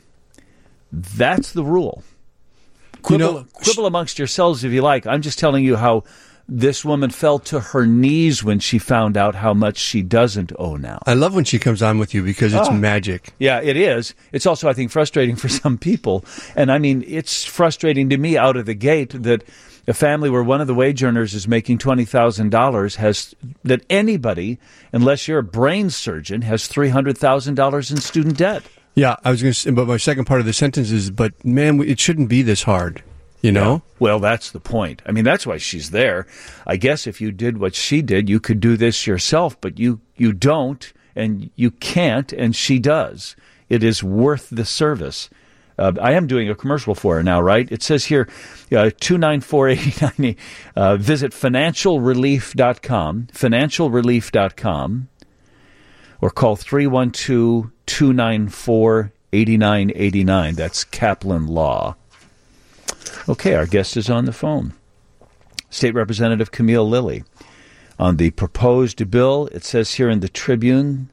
That's the rule. Quibble, you know, quibble amongst yourselves if you like. I'm just telling you how this woman fell to her knees when she found out how much she doesn't owe now. I love when she comes on with you because it's oh. magic. Yeah, it is. It's also, I think, frustrating for some people. And I mean, it's frustrating to me out of the gate that a family where one of the wage earners is making twenty thousand dollars has, that anybody, unless you're a brain surgeon, has three hundred thousand dollars in student debt. Yeah, I was going to say, but my second part of the sentence is, but man, it shouldn't be this hard, you know? Yeah. Well, that's the point. I mean, that's why she's there. I guess if you did what she did, you could do this yourself, but you, you don't, and you can't, and she does. It is worth the service. Uh, I am doing a commercial for her now, right? It says here, uh, two nine four eight nine. Uh, visit financial relief dot com, financial relief dot com, or call three one two, two nine four, eight nine eight nine. That's Kaplan Law. Okay, our guest is on the phone. State Representative Camille Lilly. On the proposed bill, it says here in the Tribune,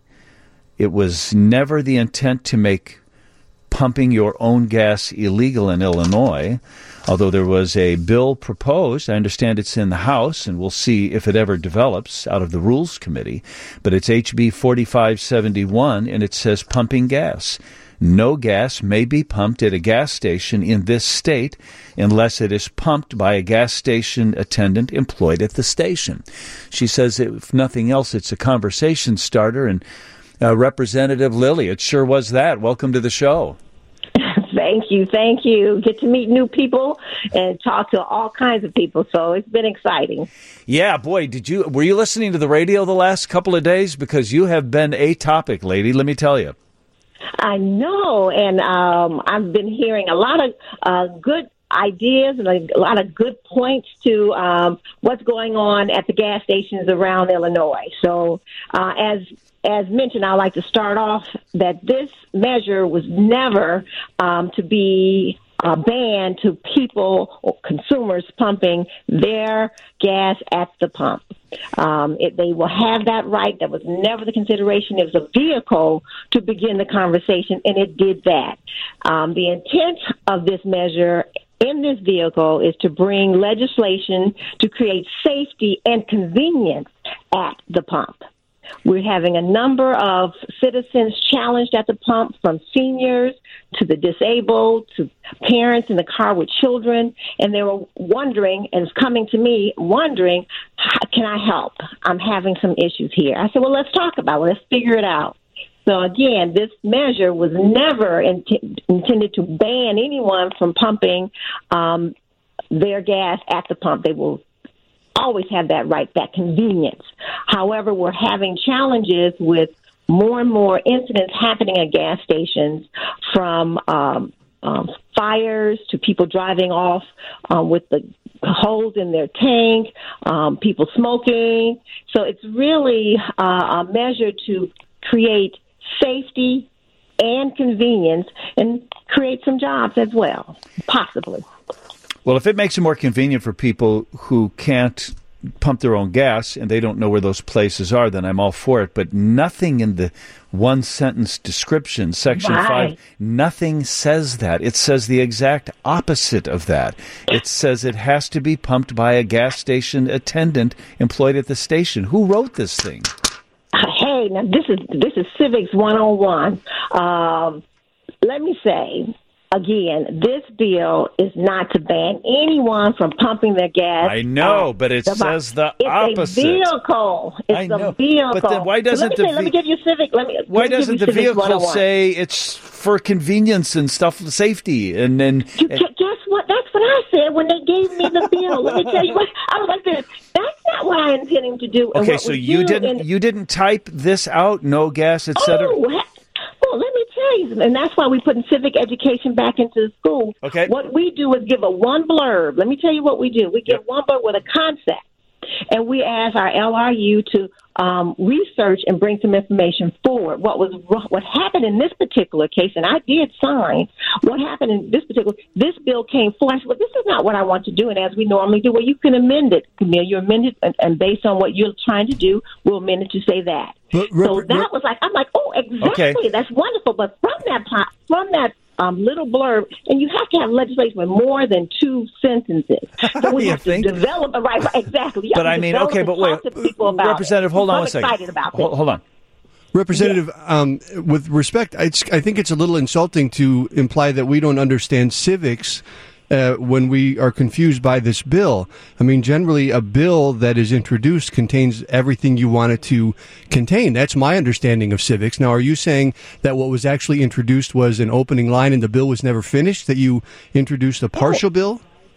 it was never the intent to make pumping your own gas illegal in Illinois, although there was a bill proposed. I understand it's in the House, and we'll see if it ever develops out of the Rules Committee. But it's H B forty-five seventy-one, and it says pumping gas. No gas may be pumped at a gas station in this state unless it is pumped by a gas station attendant employed at the station. She says, if nothing else, it's a conversation starter, and Uh, Representative Lilly, it sure was that. Welcome to the show. Thank you. Thank you. Get to meet new people and talk to all kinds of people. So it's been exciting. Yeah, boy, did you were you listening to the radio the last couple of days? Because you have been a topic, lady, let me tell you. I know. And um, I've been hearing a lot of uh, good ideas and a lot of good points to um, what's going on at the gas stations around Illinois. So uh, as As mentioned, I'd like to start off that this measure was never um, to be a ban to people or consumers pumping their gas at the pump. Um, it, they will have that right. That was never the consideration. It was a vehicle to begin the conversation, and it did that. Um, the intent of this measure in this vehicle is to bring legislation to create safety and convenience at the pump. We're having a number of citizens challenged at the pump, from seniors to the disabled to parents in the car with children, and they were wondering, and it's coming to me, wondering, can I help? I'm having some issues here. I said, well, let's talk about it. Let's figure it out. So, again, this measure was never int- intended to ban anyone from pumping um, their gas at the pump. They will always have that right, that convenience. However, we're having challenges with more and more incidents happening at gas stations, from um, um, fires to people driving off um, with the holes in their tank, um, people smoking. So it's really uh, a measure to create safety and convenience and create some jobs as well, possibly. Well, if it makes it more convenient for people who can't pump their own gas and they don't know where those places are, then I'm all for it. But nothing in the one-sentence description, Section Right. five, nothing says that. It says the exact opposite of that. It says it has to be pumped by a gas station attendant employed at the station. Who wrote this thing? Hey, now this is this is Civics one oh one. Um, let me say, again, this bill is not to ban anyone from pumping their gas. I know, at but it the- says the it's opposite. a vehicle. It's I know, a vehicle. but then why doesn't let the me, say, let me ve- give you Civic. Let me. Why let me give doesn't you the Civics vehicle one oh one. say it's for convenience and stuff, safety, and then? You, guess what? That's what I said when they gave me the bill. Let me tell you what. I was like, this. That's not what I intended to do. And Okay, what so we you do didn't in- you didn't type this out, no gas, et cetera? Oh, he- well, let me tell you, and that's why we put civic education back into the school. Okay. What we do is give a one blurb. Let me tell you what we do. We give one blurb with a concept, and we ask our L R U to um, research and bring some information forward. What was what happened in this particular case, and I did sign. What happened in this particular this bill came forward. I said, well, this is not what I want to do, and as we normally do, well, you can amend it, Camille. You amend it, and, and based on what you're trying to do, we'll amend it to say that. But, so rep- that was like, I'm like, oh, exactly. Okay. That's wonderful. But from that pla- from that um, little blurb, and you have to have legislation with more than two sentences. So we You have think? to develop. Right, right, exactly. You But have I to mean, develop okay, and but wait, talk to people about Representative, it. hold on I'm a second. excited about Hold, this. hold on. Representative, um, with respect, it's, I think it's a little insulting to imply that we don't understand civics uh, when we are confused by this bill. I mean, generally, a bill that is introduced contains everything you want it to contain. That's my understanding of civics. Now, are you saying that what was actually introduced was an opening line and the bill was never finished, that you introduced a partial bill?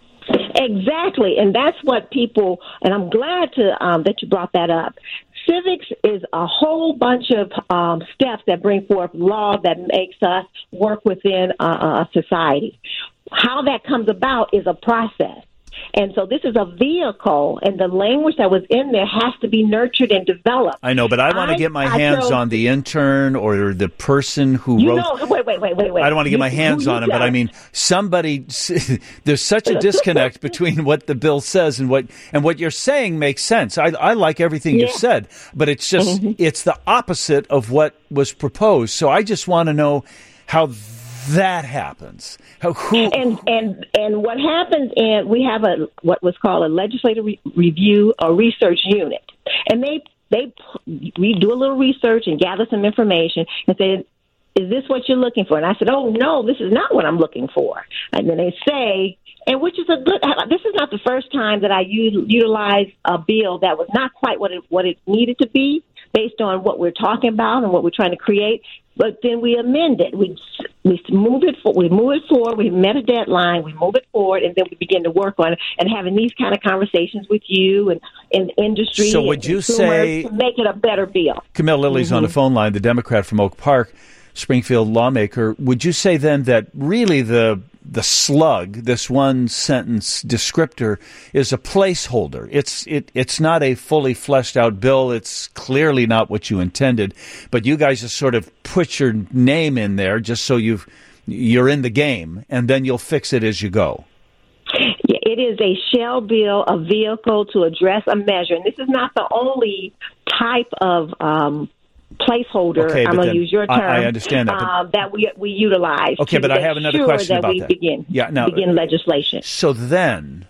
Exactly, and that's what people. And I'm glad to um, that you brought that up. Civics is a whole bunch of um, steps that bring forth law that makes us work within uh, a society. How that comes about is a process. And so this is a vehicle, and the language that was in there has to be nurtured and developed. I know, but I want to get my I hands chose- on the intern or the person who You wrote. know, wait, wait, wait, wait, wait. I don't want to get You- my hands who on you him, but I got? mean, somebody. There's such a disconnect between what the bill says and what and what you're saying makes sense. I, I like everything Yeah. you said, but it's just Mhm. it's the opposite of what was proposed. So I just want to know how that happens. How, who And and and what happens? And we have a what was called a legislative re- review or research unit, and they they we do a little research and gather some information and say, is this what you're looking for? And I said, oh no, this is not what I'm looking for. And then they say, and which is a good. This is not the first time that I use, utilize a bill that was not quite what it what it needed to be, based on what we're talking about and what we're trying to create. But then we amend it. We we move it for, we move it forward. We met a deadline. We move it forward, and then we begin to work on it and having these kind of conversations with you and in industry. So and would you consumers say- to make it a better bill? Camille Lilly's on the phone line, the Democrat from Oak Park, Springfield lawmaker. Would you say then that really the the slug, this one sentence descriptor, is a placeholder? It's it it's not a fully fleshed out bill. It's clearly not what you intended, but you guys just sort of put your name in there just so you've you're in the game, and then you'll fix it as you go. Yeah, it is a shell bill, a vehicle to address a measure. And this is not the only type of um, placeholder, Okay, I'm but going then- to use your I- term, I understand that, but- um, that we we utilize. Okay, to but I make have another sure question that about we that. Begin, Yeah, now- begin legislation. So then,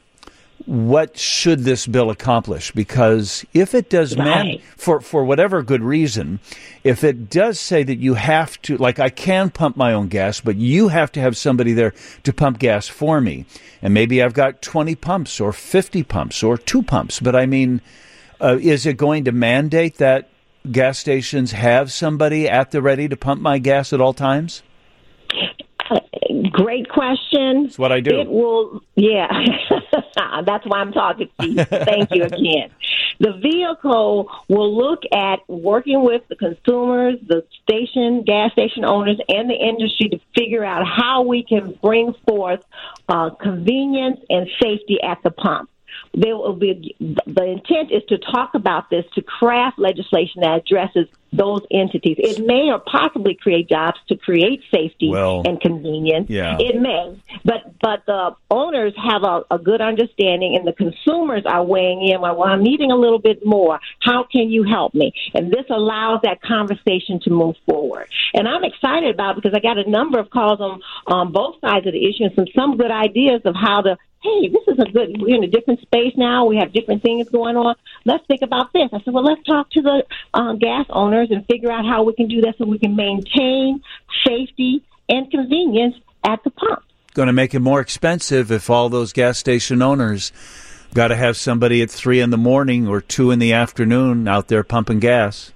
what should this bill accomplish? Because if it does, man, Right. for for whatever good reason, if it does say that you have to, like, I can pump my own gas, but you have to have somebody there to pump gas for me, and maybe I've got twenty pumps or fifty pumps or two pumps, but I mean, uh, is it going to mandate that gas stations have somebody at the ready to pump my gas at all times? Great question. That's what I do. It will, yeah. Uh, that's why I'm talking to you. Thank you again. The vehicle will look at working with the consumers, the station, gas station owners, and the industry to figure out how we can bring forth uh, convenience and safety at the pump. There will be, the intent is to talk about this, to craft legislation that addresses those entities. It may or possibly create jobs to create safety well, and convenience. Yeah. It may, but but the owners have a, a good understanding, and the consumers are weighing in. Well, well, I'm needing a little bit more. How can you help me? And this allows that conversation to move forward. And I'm excited about it because I got a number of calls on on both sides of the issue and some some good ideas of how to. Hey, this is a good, we're in a different space now. We have different things going on. Let's think about this. I said, well, let's talk to the uh, gas owners and figure out how we can do that so we can maintain safety and convenience at the pump. Going to make it more expensive if all those gas station owners got to have somebody at three in the morning or two in the afternoon out there pumping gas.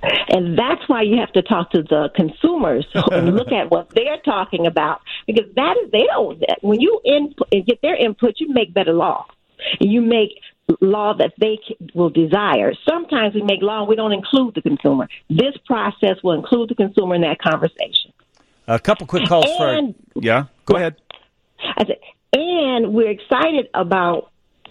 And that's why you have to talk to the consumers and look at what they're talking about, because that is, they don't, when you input and get their input, you make better law. You make law that they will desire. Sometimes we make law and we don't include the consumer. This process will include the consumer in that conversation. A couple quick calls and, for, yeah, go ahead. I said, and we're excited about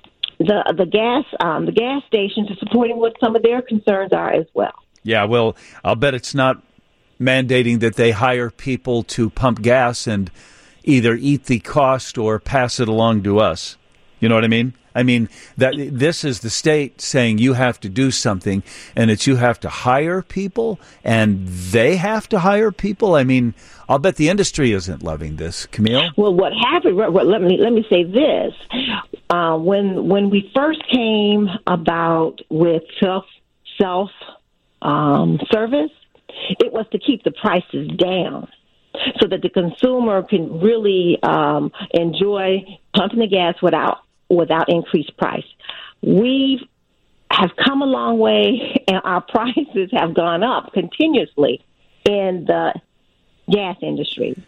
the the gas um, the gas stations are supporting what some of their concerns are as well. Yeah, well, I'll bet it's not mandating that they hire people to pump gas and either eat the cost or pass it along to us. You know what I mean? I mean, that this is the state saying you have to do something, and it's you have to hire people, and they have to hire people. I mean, I'll bet the industry isn't loving this. Camille? Well, what happened, well, let me let me say this. Uh, when when we first came about with self self Um, service, it was to keep the prices down so that the consumer can really um, enjoy pumping the gas without without increased price. We have come a long way, and our prices have gone up continuously in the gas industry.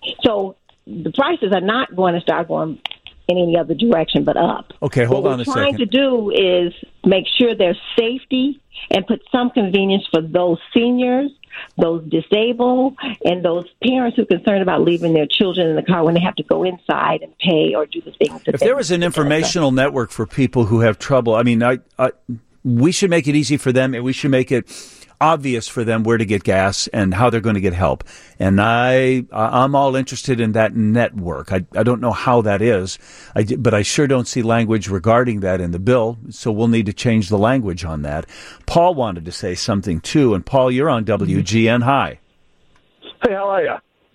So the prices are not going to start going in any other direction but up. Okay, hold what on a we're trying second. to do is make sure there's safety and put some convenience for those seniors, those disabled, and those parents who are concerned about leaving their children in the car when they have to go inside and pay or do the things. That If there was an informational network for people who have trouble, I mean, I, I, we should make it easy for them, and we should make it obvious for them where to get gas and how they're going to get help. And I, I'm all interested in that network. I, I don't know how that is, I, but I sure don't see language regarding that in the bill, so we'll need to change the language on that. Paul wanted to say something, too. And, Paul, you're on W G N. Hi. Hey, how are you?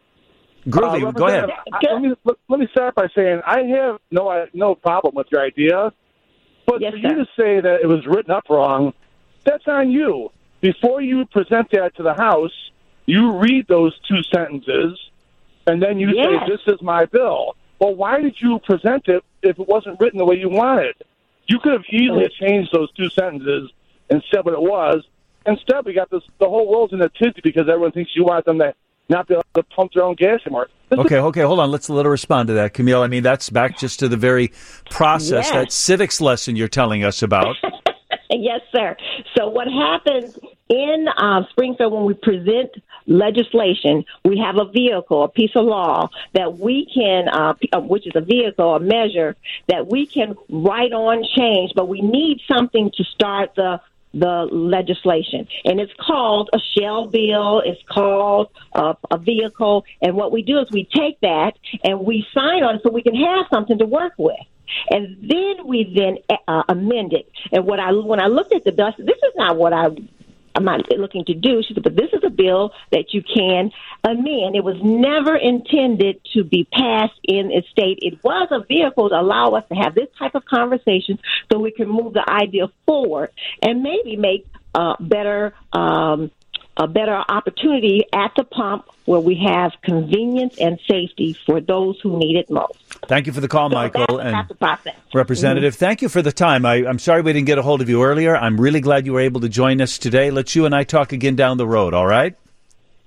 Groovy, uh, go ahead. I, let, me, let me start by saying I have no no problem with your idea, but yes, for sir. you to say that it was written up wrong, that's on you. Before you present that to the House, you read those two sentences, and then you yes. say, this is my bill. Well, why did you present it if it wasn't written the way you wanted? You could have easily changed those two sentences and said what it was. Instead, we got this, the whole world's in a tizzy because everyone thinks you want them to not be able to pump their own gas anymore. This Okay, okay, hold on. Let's let her respond to that, Camille. I mean, that's back just to the very process, Yes. that civics lesson you're telling us about. Yes, sir. So what happens in uh, Springfield when we present legislation, we have a vehicle, a piece of law that we can, uh, which is a vehicle, a measure that we can write on change, but we need something to start the the legislation. And it's called a shell bill. It's called uh, a vehicle. And what we do is we take that and we sign on it so we can have something to work with. And then we then uh, amend it. And what I when I looked at the bill, I said, this is not what I, I'm not looking to do. She said, but this is a bill that you can amend. It was never intended to be passed in a state. It was a vehicle to allow us to have this type of conversation so we can move the idea forward and maybe make uh, better um, a better opportunity at the pump where we have convenience and safety for those who need it most. Thank you for the call, So Michael. that's, and that's the process. Representative, Mhm. thank you for the time. I, I'm sorry we didn't get a hold of you earlier. I'm really glad you were able to join us today. Let's you and I talk again down the road, all right?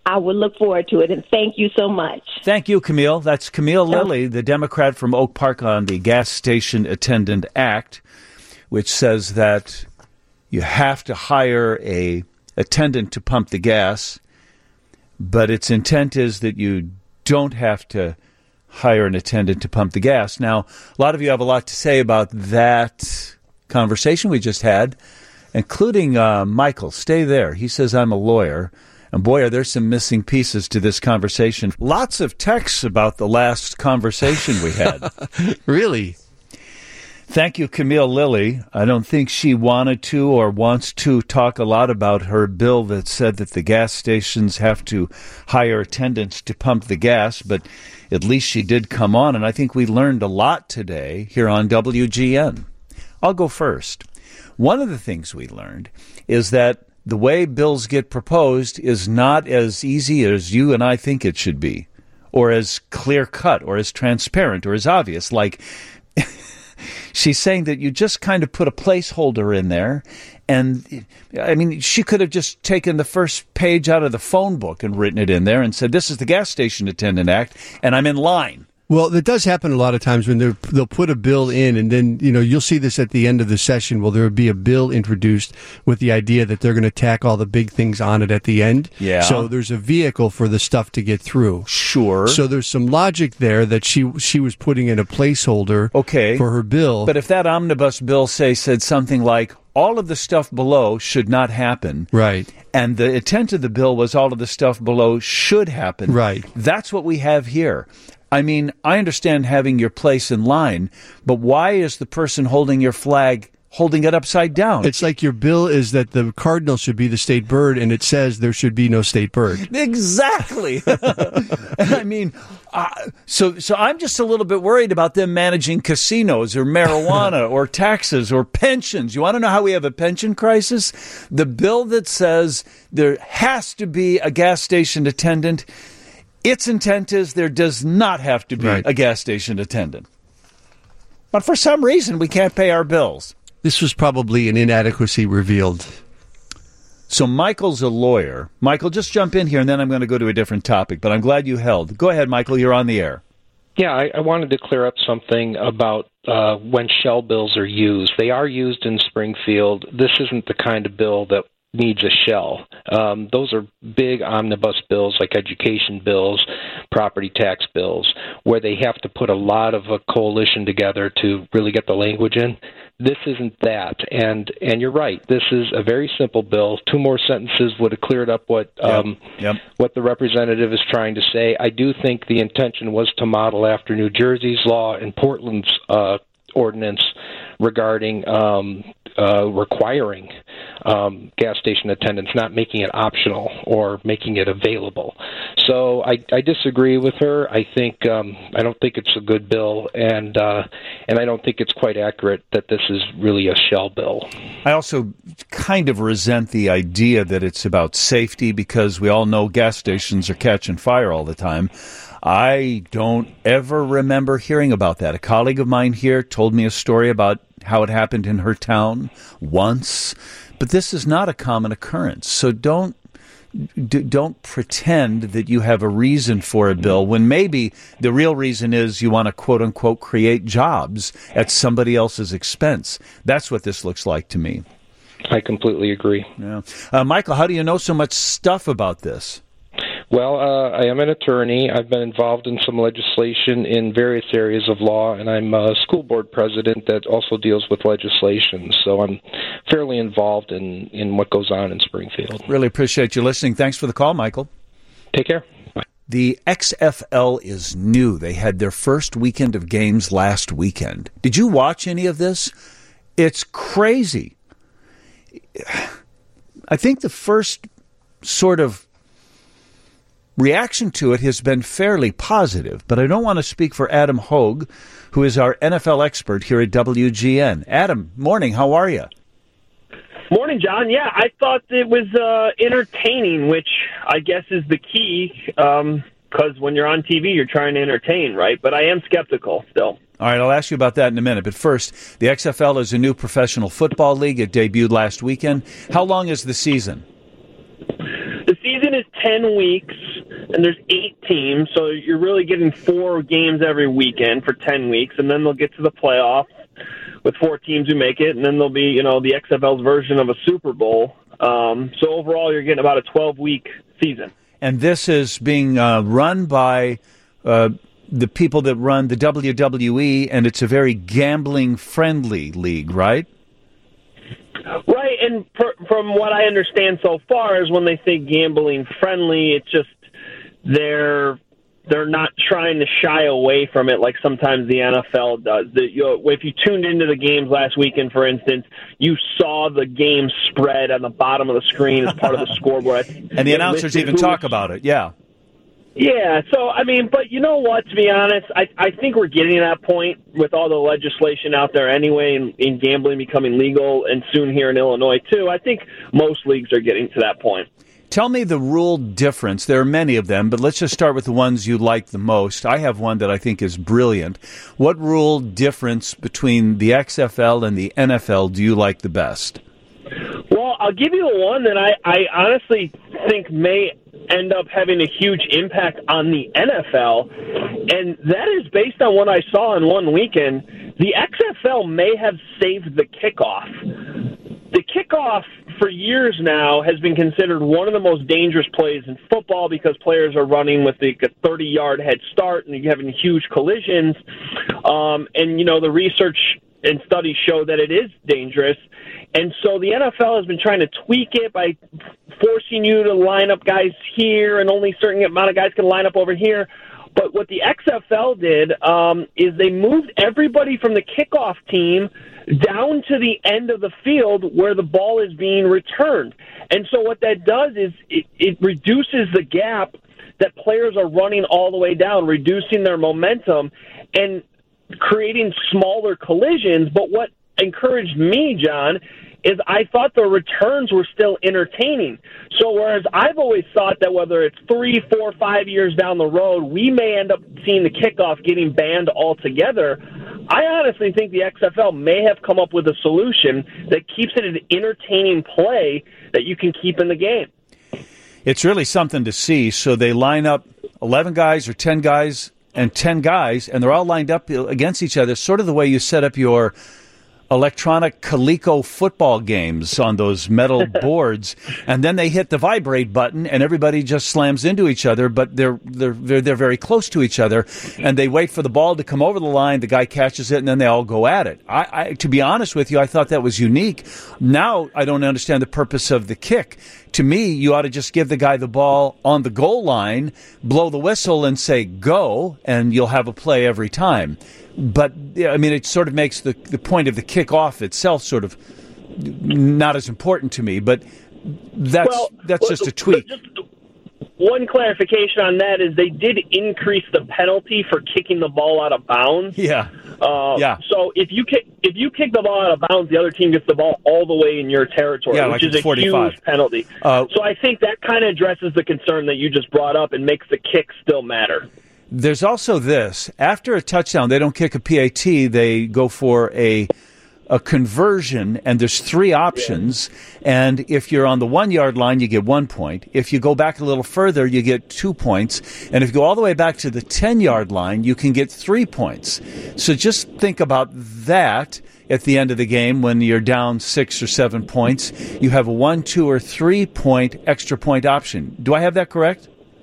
I will look forward to it, and thank you so much. Thank you, Camille. That's Camille Lilly, the Democrat from Oak Park, on the Gas Station Attendant Act, which says that you have to hire a attendant to pump the gas, but its intent is that you don't have to hire an attendant to pump the gas. Now, a lot of you have a lot to say about that conversation we just had, including uh, Michael. Stay there. He says, I'm a lawyer. And boy, are there some missing pieces to this conversation. Lots of texts about the last conversation we had. Really? Thank you, Camille Lilly. I don't think she wanted to or wants to talk a lot about her bill that said that the gas stations have to hire attendants to pump the gas, but at least she did come on, and I think we learned a lot today here on W G N. I'll go first. One of the things we learned is that the way bills get proposed is not as easy as you and I think it should be, or as clear-cut, or as transparent, or as obvious. Like, she's saying that you just kind of put a placeholder in there, and, I mean, she could have just taken the first page out of the phone book and written it in there and said, this is the Gas Station Attendant Act, and I'm in line. Well, it does happen a lot of times when they'll put a bill in, and then, you know, you'll see this at the end of the session. Well, there will be a bill introduced with the idea that they're going to tack all the big things on it at the end. Yeah. So there's a vehicle for the stuff to get through. Sure. So there's some logic there that she she was putting in a placeholder okay. for her bill. But if that omnibus bill, say, said something like, all of the stuff below should not happen. Right. And the intent of the bill was all of the stuff below should happen. Right. That's what we have here. I mean, I understand having your place in line, but why is the person holding your flag holding it upside down? It's like your bill is that the cardinal should be the state bird, and it says there should be no state bird. Exactly. I mean, uh, so so I'm just a little bit worried about them managing casinos or marijuana or taxes or pensions. You want to know how we have a pension crisis? The bill that says there has to be a gas station attendant, its intent is there does not have to be right. a gas station attendant. But for some reason, we can't pay our bills. This was probably an inadequacy revealed. So Michael's a lawyer. Michael, just jump in here, and then I'm going to go to a different topic. But I'm glad you held. Go ahead, Michael. You're on the air. Yeah, I, I wanted to clear up something about uh, when shell bills are used. They are used in Springfield. This isn't the kind of bill that needs a shell. Um, those are big omnibus bills like education bills, property tax bills, where they have to put a lot of a coalition together to really get the language in. This isn't that. And and you're right. This is a very simple bill. Two more sentences would have cleared up what um, yep. Yep. what the representative is trying to say. I do think the intention was to model after New Jersey's law and Portland's uh, ordinance regarding um, uh, requiring um, gas station attendants, not making it optional or making it available. So I, I disagree with her. I think um, I don't think it's a good bill, and uh, and I don't think it's quite accurate that this is really a shell bill. I also kind of resent the idea that it's about safety, because we all know gas stations are catching fire all the time. I don't ever remember hearing about that. A colleague of mine here told me a story about how it happened in her town once, but this is not a common occurrence. So don't d- don't pretend that you have a reason for a bill when maybe the real reason is you want to quote unquote create jobs at somebody else's expense. That's what this looks like to me. I completely agree. Yeah. Uh, Michael, how do you know so much stuff about this? Well, uh, I am an attorney. I've been involved in some legislation in various areas of law, and I'm a school board president that also deals with legislation. So I'm fairly involved in, in what goes on in Springfield. Really appreciate you listening. Thanks for the call, Michael. Take care. Bye. The X F L is new. They had their first weekend of games last weekend. Did you watch any of this? It's crazy. I think the first sort of reaction to it has been fairly positive, but I don't want to speak for Adam Hogue, who is our N F L expert here at W G N. Adam, morning. How are you? Morning, John. Yeah, I thought it was uh, entertaining, which I guess is the key, because um, when you're on T V, you're trying to entertain, right? But I am skeptical still. All right, I'll ask you about that in a minute. But first, the X F L is a new professional football league. It debuted last weekend. How long is the season? The season is ten weeks, and there's eight teams, so you're really getting four games every weekend for ten weeks, and then they'll get to the playoffs with four teams who make it, and then there'll be, you know, the X F L's version of a Super Bowl. Um, so overall, you're getting about a twelve-week season. And this is being uh, run by uh, the people that run the W W E, and it's a very gambling-friendly league, right? Right, and per, from what I understand so far is when they say gambling-friendly, it's just they're they're not trying to shy away from it like sometimes the N F L does. The, you know, if you tuned into the games last weekend, for instance, you saw the game spread on the bottom of the screen as part of the scoreboard. And the announcers even talk about it, yeah. Yeah, so, I mean, but you know what, to be honest, I, I think we're getting to that point with all the legislation out there anyway in, in gambling becoming legal, and soon here in Illinois, too. I think most leagues are getting to that point. Tell me the rule difference. There are many of them, but let's just start with the ones you like the most. I have one that I think is brilliant. What rule difference between the X F L and the N F L do you like the best? Well, I'll give you the one that I, I honestly think may end up having a huge impact on the N F L, and that is based on what I saw in one weekend. The X F L may have saved the kickoff. The kickoff for years now has been considered one of the most dangerous plays in football because players are running with the thirty-yard head start and you're having huge collisions. Um, and, you know, the research and studies show that it is dangerous. And so the N F L has been trying to tweak it by forcing you to line up guys here, and only a certain amount of guys can line up over here. But what the X F L did um, is they moved everybody from the kickoff team down to the end of the field where the ball is being returned. And so what that does is it, it reduces the gap that players are running all the way down, reducing their momentum and creating smaller collisions. But what encouraged me, John, is I thought the returns were still entertaining. So whereas I've always thought that whether it's three, four, five years down the road, we may end up seeing the kickoff getting banned altogether, I honestly think the X F L may have come up with a solution that keeps it an entertaining play that you can keep in the game. It's really something to see. So they line up eleven guys or ten guys and ten guys, and they're all lined up against each other, sort of the way you set up your electronic Coleco football games on those metal boards, and then they hit the vibrate button, and everybody just slams into each other. But they're they're they're, they're very close to each other, and they wait for the ball to come over the line. The guy catches it, and then they all go at it. I, I to be honest with you, I thought that was unique. Now I don't understand the purpose of the kick. To me, you ought to just give the guy the ball on the goal line, blow the whistle, and say go, and you'll have a play every time. But, I mean, it sort of makes the, the point of the kickoff itself sort of not as important to me. But that's well, that's well, just a tweak. Just one clarification on that is they did increase the penalty for kicking the ball out of bounds. Yeah. Uh, yeah. So if you kick if you kick the ball out of bounds, the other team gets the ball all the way in your territory, yeah, which like is a forty-five. huge penalty. Uh, so I think that kind of addresses the concern that you just brought up and makes the kick still matter. There's also this. After a touchdown, they don't kick a P A T. They go for a a conversion, and there's three options. And if you're on the one-yard line, you get one point. If you go back a little further, you get two points. And if you go all the way back to the ten-yard line, you can get three points. So just think about that at the end of the game when you're down six or seven points. You have a one, two, or three-point extra point option. Do I have that correct?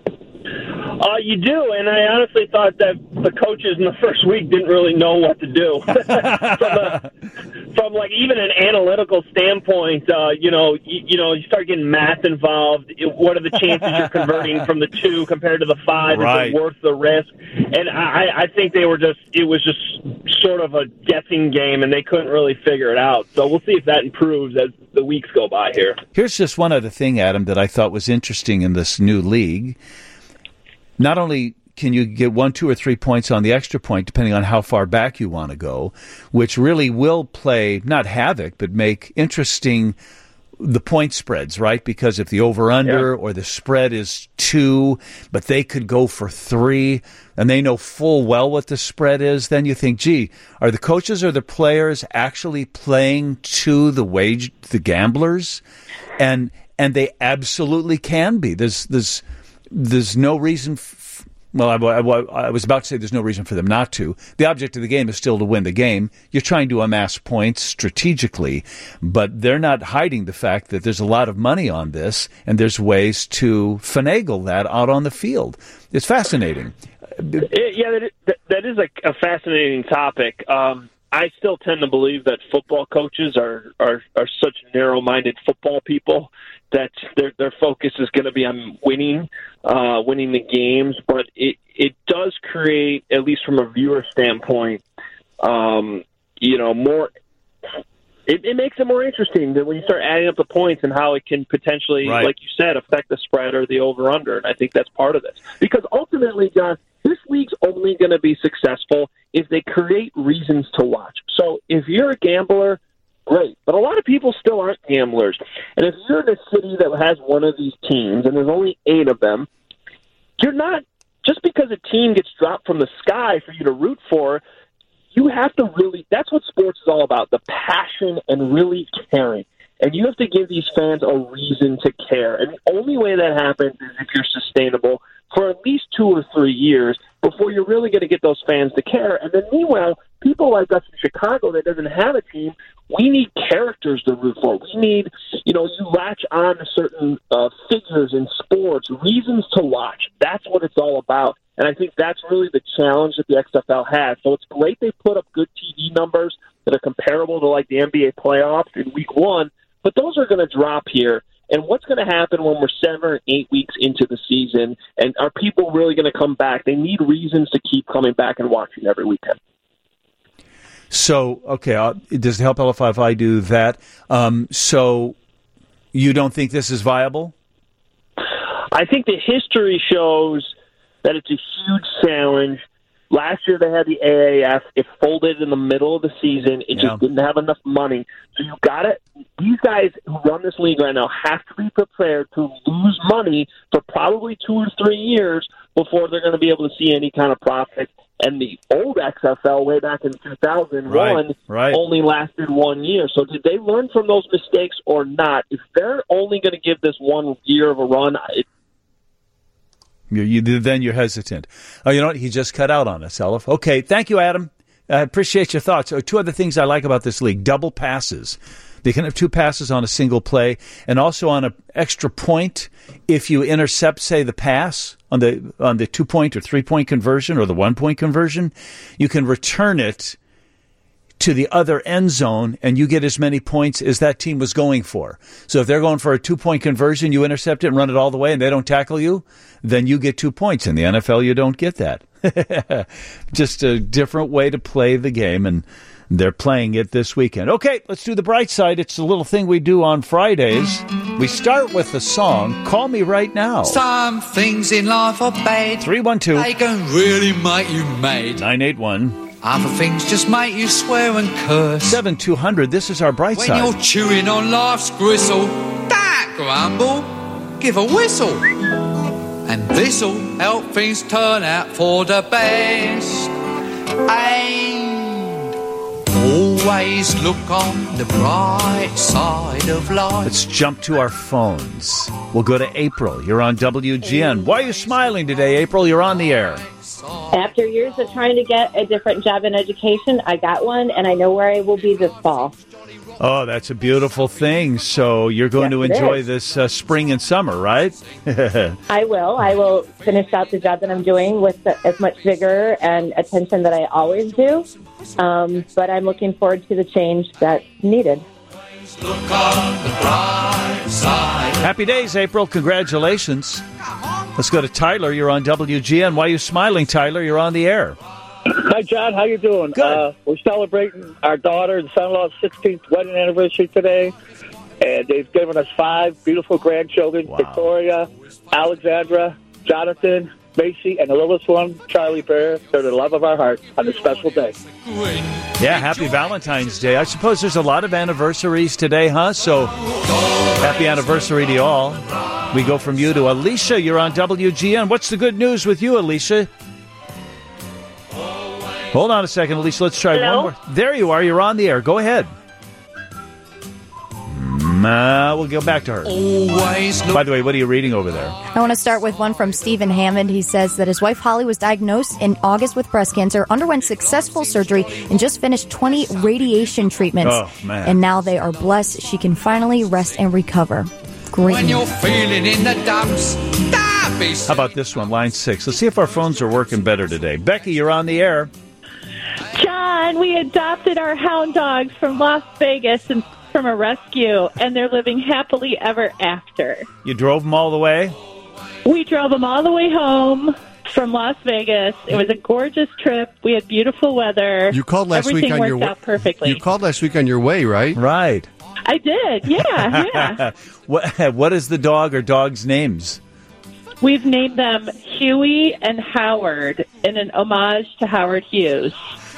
Uh, you do, and I honestly thought that the coaches in the first week didn't really know what to do. from, a, from like even an analytical standpoint, uh, you know, you, you know, you start getting math involved. What are the chances you're converting from the two compared to the five? Right. Is it worth the risk? And I, I think they were just, it was just sort of a guessing game, and they couldn't really figure it out. So we'll see if that improves as the weeks go by here. Here's just one other thing, Adam, that I thought was interesting in this new league. Not only can you get one, two, or three points on the extra point, depending on how far back you want to go, which really will play, not havoc, but make interesting the point spreads, right? Because if the over-under yeah. or the spread is two, but they could go for three, and they know full well what the spread is, then you think, gee, are the coaches or the players actually playing to the wage, the gamblers? And and they absolutely can be. There's there's there's no reason. F- well, I, I, I was about to say there's no reason for them not to. The object of the game is still to win the game. You're trying to amass points strategically, but they're not hiding the fact that there's a lot of money on this, and there's ways to finagle that out on the field. It's fascinating. It, yeah, that is, that is a, a fascinating topic. Um, I still tend to believe that football coaches are, are, are such narrow-minded football people that their their focus is going to be on winning, uh, winning the games. But it it does create, at least from a viewer standpoint, um, you know, more. It, it makes it more interesting that when you start adding up the points and how it can potentially, right. like you said, affect the spread or the over/under. And I think that's part of this, because ultimately, John, this league's only going to be successful if they create reasons to watch. So if you're a gambler, great. But a lot of people still aren't gamblers. And if you're in a city that has one of these teams, and there's only eight of them, you're not, just because a team gets dropped from the sky for you to root for, you have to really, that's what sports is all about, the passion and really caring. And you have to give these fans a reason to care. And the only way that happens is if you're sustainable for at least two or three years before you're really going to get those fans to care. And then meanwhile, people like us in Chicago that doesn't have a team, we need characters to root for. We need, you know, you latch on to certain uh, figures in sports, reasons to watch. That's what it's all about. And I think that's really the challenge that the X F L has. So it's great they put up good T V numbers that are comparable to like the N B A playoffs in week one, but those are going to drop here. And what's going to happen when we're seven or eight weeks into the season? And are people really going to come back? They need reasons to keep coming back and watching every weekend. So, okay, uh, does it help if I do that? Um, so you don't think this is viable? I think the history shows that it's a huge challenge. Last year they had the A A F. It folded in the middle of the season. It Yeah. just didn't have enough money. So you got to. These guys who run this league right now have to be prepared to lose money for probably two or three years before they're going to be able to see any kind of profit. And the old X F L way back in two thousand one Right, right. only lasted one year. So did they learn from those mistakes or not? If they're only going to give this one year of a run, it, You, you, then you're hesitant. Oh, you know what? He just cut out on us, Elif. Okay, thank you, Adam. I appreciate your thoughts. Oh, two other things I like about this league. Double passes. They can have two passes on a single play, and also on an extra point if you intercept, say, the pass on the on the two-point or three-point conversion or the one-point conversion, you can return it to the other end zone, and you get as many points as that team was going for. So if they're going for a two-point conversion, you intercept it and run it all the way, and they don't tackle you, then you get two points. In the N F L, you don't get that. Just a different way to play the game, and they're playing it this weekend. Okay, let's do the bright side. It's a little thing we do on Fridays. We start with the song, Call Me Right Now. Some things in life are bad. three one two They can really make you mad. nine eight one Other things just make you swear and curse. seven two hundred. This is our bright When side. you're chewing on life's gristle, don't grumble, give a whistle. And this'll help things turn out for the best. And always look on the bright side of life. Let's jump to our phones. We'll go to April. You're on W G N. Why are you smiling today, April? You're on the air. After years of trying to get a different job in education, I got one, and I know where I will be this fall. Oh, that's a beautiful thing. So you're going Yes, to it enjoy is. this uh, spring and summer, right? I will. I will finish out the job that I'm doing with the, as much vigor and attention that I always do. Um, but I'm looking forward to the change that's needed. Happy days, April. Congratulations. Let's go to Tyler. You're on W G N. Why are you smiling, Tyler? You're on the air. Hi, John. How you doing? Good. Uh, we're celebrating our daughter and son-in-law's sixteenth wedding anniversary today, and they've given us five beautiful grandchildren: Wow. Victoria, Alexandra, Jonathan, Macy, and the littlest one, Charlie Bear. They're the love of our hearts on this special day. Yeah, happy Valentine's Day. I suppose there's a lot of anniversaries today, huh? So happy anniversary to you all. We go from you to Alicia. You're on W G N. What's the good news with you, Alicia? Hold on a second, Alicia. Let's try Hello? one more. There you are. You're on the air. Go ahead. Uh, we'll go back to her. Always look- By the way, what are you reading over there? I want to start with one from Stephen Hammond. He says that his wife Holly was diagnosed in August with breast cancer, underwent successful surgery, and just finished twenty radiation treatments. Oh, man. And now they are blessed. She can finally rest and recover. Great. When you're feeling in the dumps, that be How about this one, line six? Let's see if our phones are working better today. Becky, you're on the air. John, we adopted our hound dogs from Las Vegas and from a rescue, and they're living happily ever after. You drove them all the way? We drove them all the way home from Las Vegas. It was a gorgeous trip. We had beautiful weather. You called last Everything week on your worked out perfectly. You called last week on your way, right? Right. I did, yeah, yeah. what, what is the dog or dogs' names? We've named them Huey and Howard in an homage to Howard Hughes.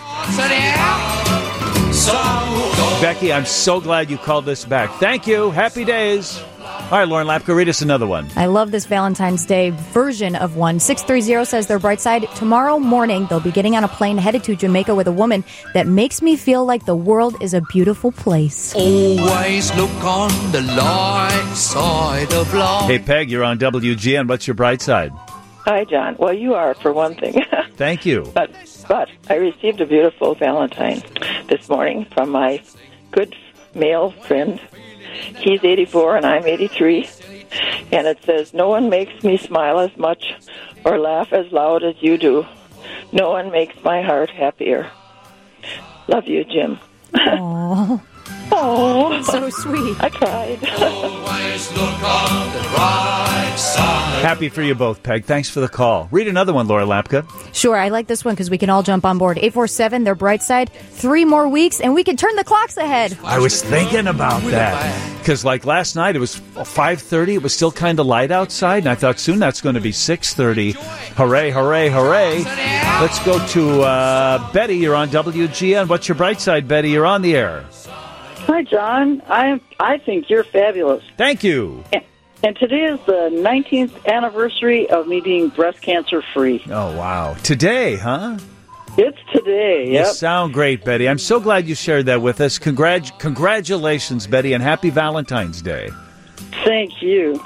Becky, I'm so glad you called this back. Thank you. Happy days. All right, Lauren Lapka, read us another one. I love this Valentine's Day version of one. six thirty says their bright side. Tomorrow morning, they'll be getting on a plane headed to Jamaica with a woman that makes me feel like the world is a beautiful place. Always look on the light side of life. Hey, Peg, you're on W G N. What's your bright side? Hi, John. Well, you are, for one thing. Thank you. But but I received a beautiful Valentine this morning from my good male friend. He's eighty-four and I'm eighty-three. And it says, no one makes me smile as much or laugh as loud as you do. No one makes my heart happier. Love you, Jim. Aww. Oh, so sweet. I cried. Always look on the right side. Happy for you both, Peg. Thanks for the call. Read another one, Laura Lapka. Sure, I like this one because we can all jump on board. eight four seven, their bright side. Three more weeks, and we can turn the clocks ahead. I was thinking about that. Because like last night, it was five thirty. It was still kind of light outside, and I thought soon that's going to be six thirty. Hooray, hooray, hooray. Let's go to uh, Betty. You're on W G N. What's your bright side, Betty? You're on the air. Hi, John. I I think you're fabulous. Thank you. And, and today is the nineteenth anniversary of me being breast cancer free. Oh, wow. Today, huh? It's today, yep. You sound great, Betty. I'm so glad you shared that with us. Congrat- congratulations, Betty, and happy Valentine's Day. Thank you.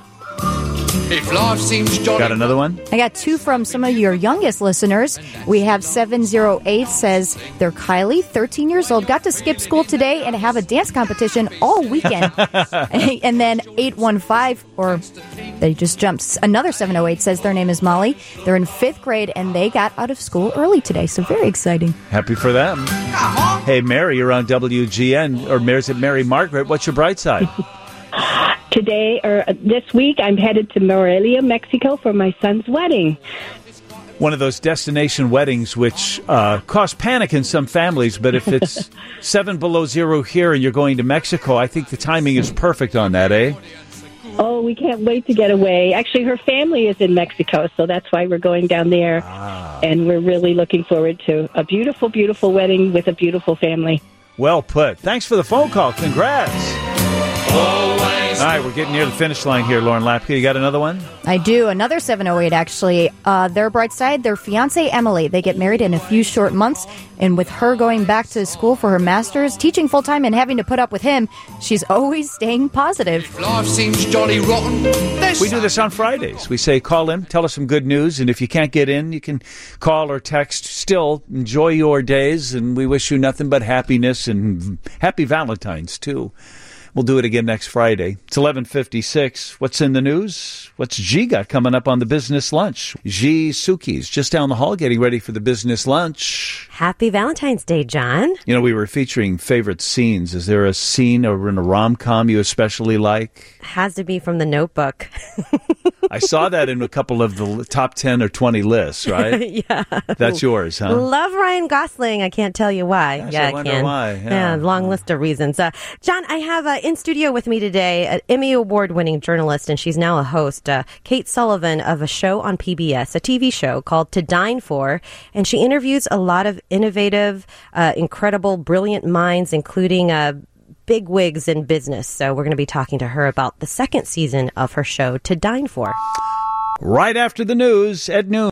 If life seems jolly. Got another one? I got two from some of your youngest listeners. We have seven oh eight says they're Kylie, thirteen years old, got to skip school today and have a dance competition all weekend. And then eight one five, or they just jumped. Another seven oh eight says their name is Molly. They're in fifth grade and they got out of school early today. So very exciting. Happy for them. Hey, Mary, you're on W G N. Or is it Mary Margaret? What's your bright side? Today, or this week, I'm headed to Morelia, Mexico for my son's wedding. One of those destination weddings which uh, cause panic in some families, but if it's seven below zero here and you're going to Mexico, I think the timing is perfect on that, eh? Oh, we can't wait to get away. Actually, her family is in Mexico, so that's why we're going down there. Ah. And we're really looking forward to a beautiful, beautiful wedding with a beautiful family. Well put. Thanks for the phone call. Congrats. All right, we're getting near the finish line here, Lauren Lapka. You got another one? I do. Another seven oh eight, actually. Uh, their bright side, their fiancée, Emily. They get married in a few short months. And with her going back to school for her master's, teaching full-time and having to put up with him, she's always staying positive. Life seems jolly rotten. We do this on Fridays. We say, call in, tell us some good news. And if you can't get in, you can call or text. Still, enjoy your days. And we wish you nothing but happiness and happy Valentine's, too. We'll do it again next Friday. It's eleven fifty-six. What's in the news? What's G got coming up on the business lunch? G Suki's just down the hall getting ready for the business lunch. Happy Valentine's Day, John. You know, we were featuring favorite scenes. Is there a scene or in a rom-com you especially like? Has to be from The Notebook. I saw that in a couple of the top ten or twenty lists, right? Yeah. That's yours, huh? Love Ryan Gosling. I can't tell you why. Gosh, yeah, I wonder can. why. Yeah. Yeah, long list of reasons. Uh, John, I have uh, in studio with me today an Emmy Award-winning journalist, and she's now a host, uh, Kate Sullivan, of a show on P B S, a T V show called To Dine For, and she interviews a lot of innovative, uh, incredible, brilliant minds, including uh, big wigs in business. So we're going to be talking to her about the second season of her show, To Dine For. Right after the news at noon.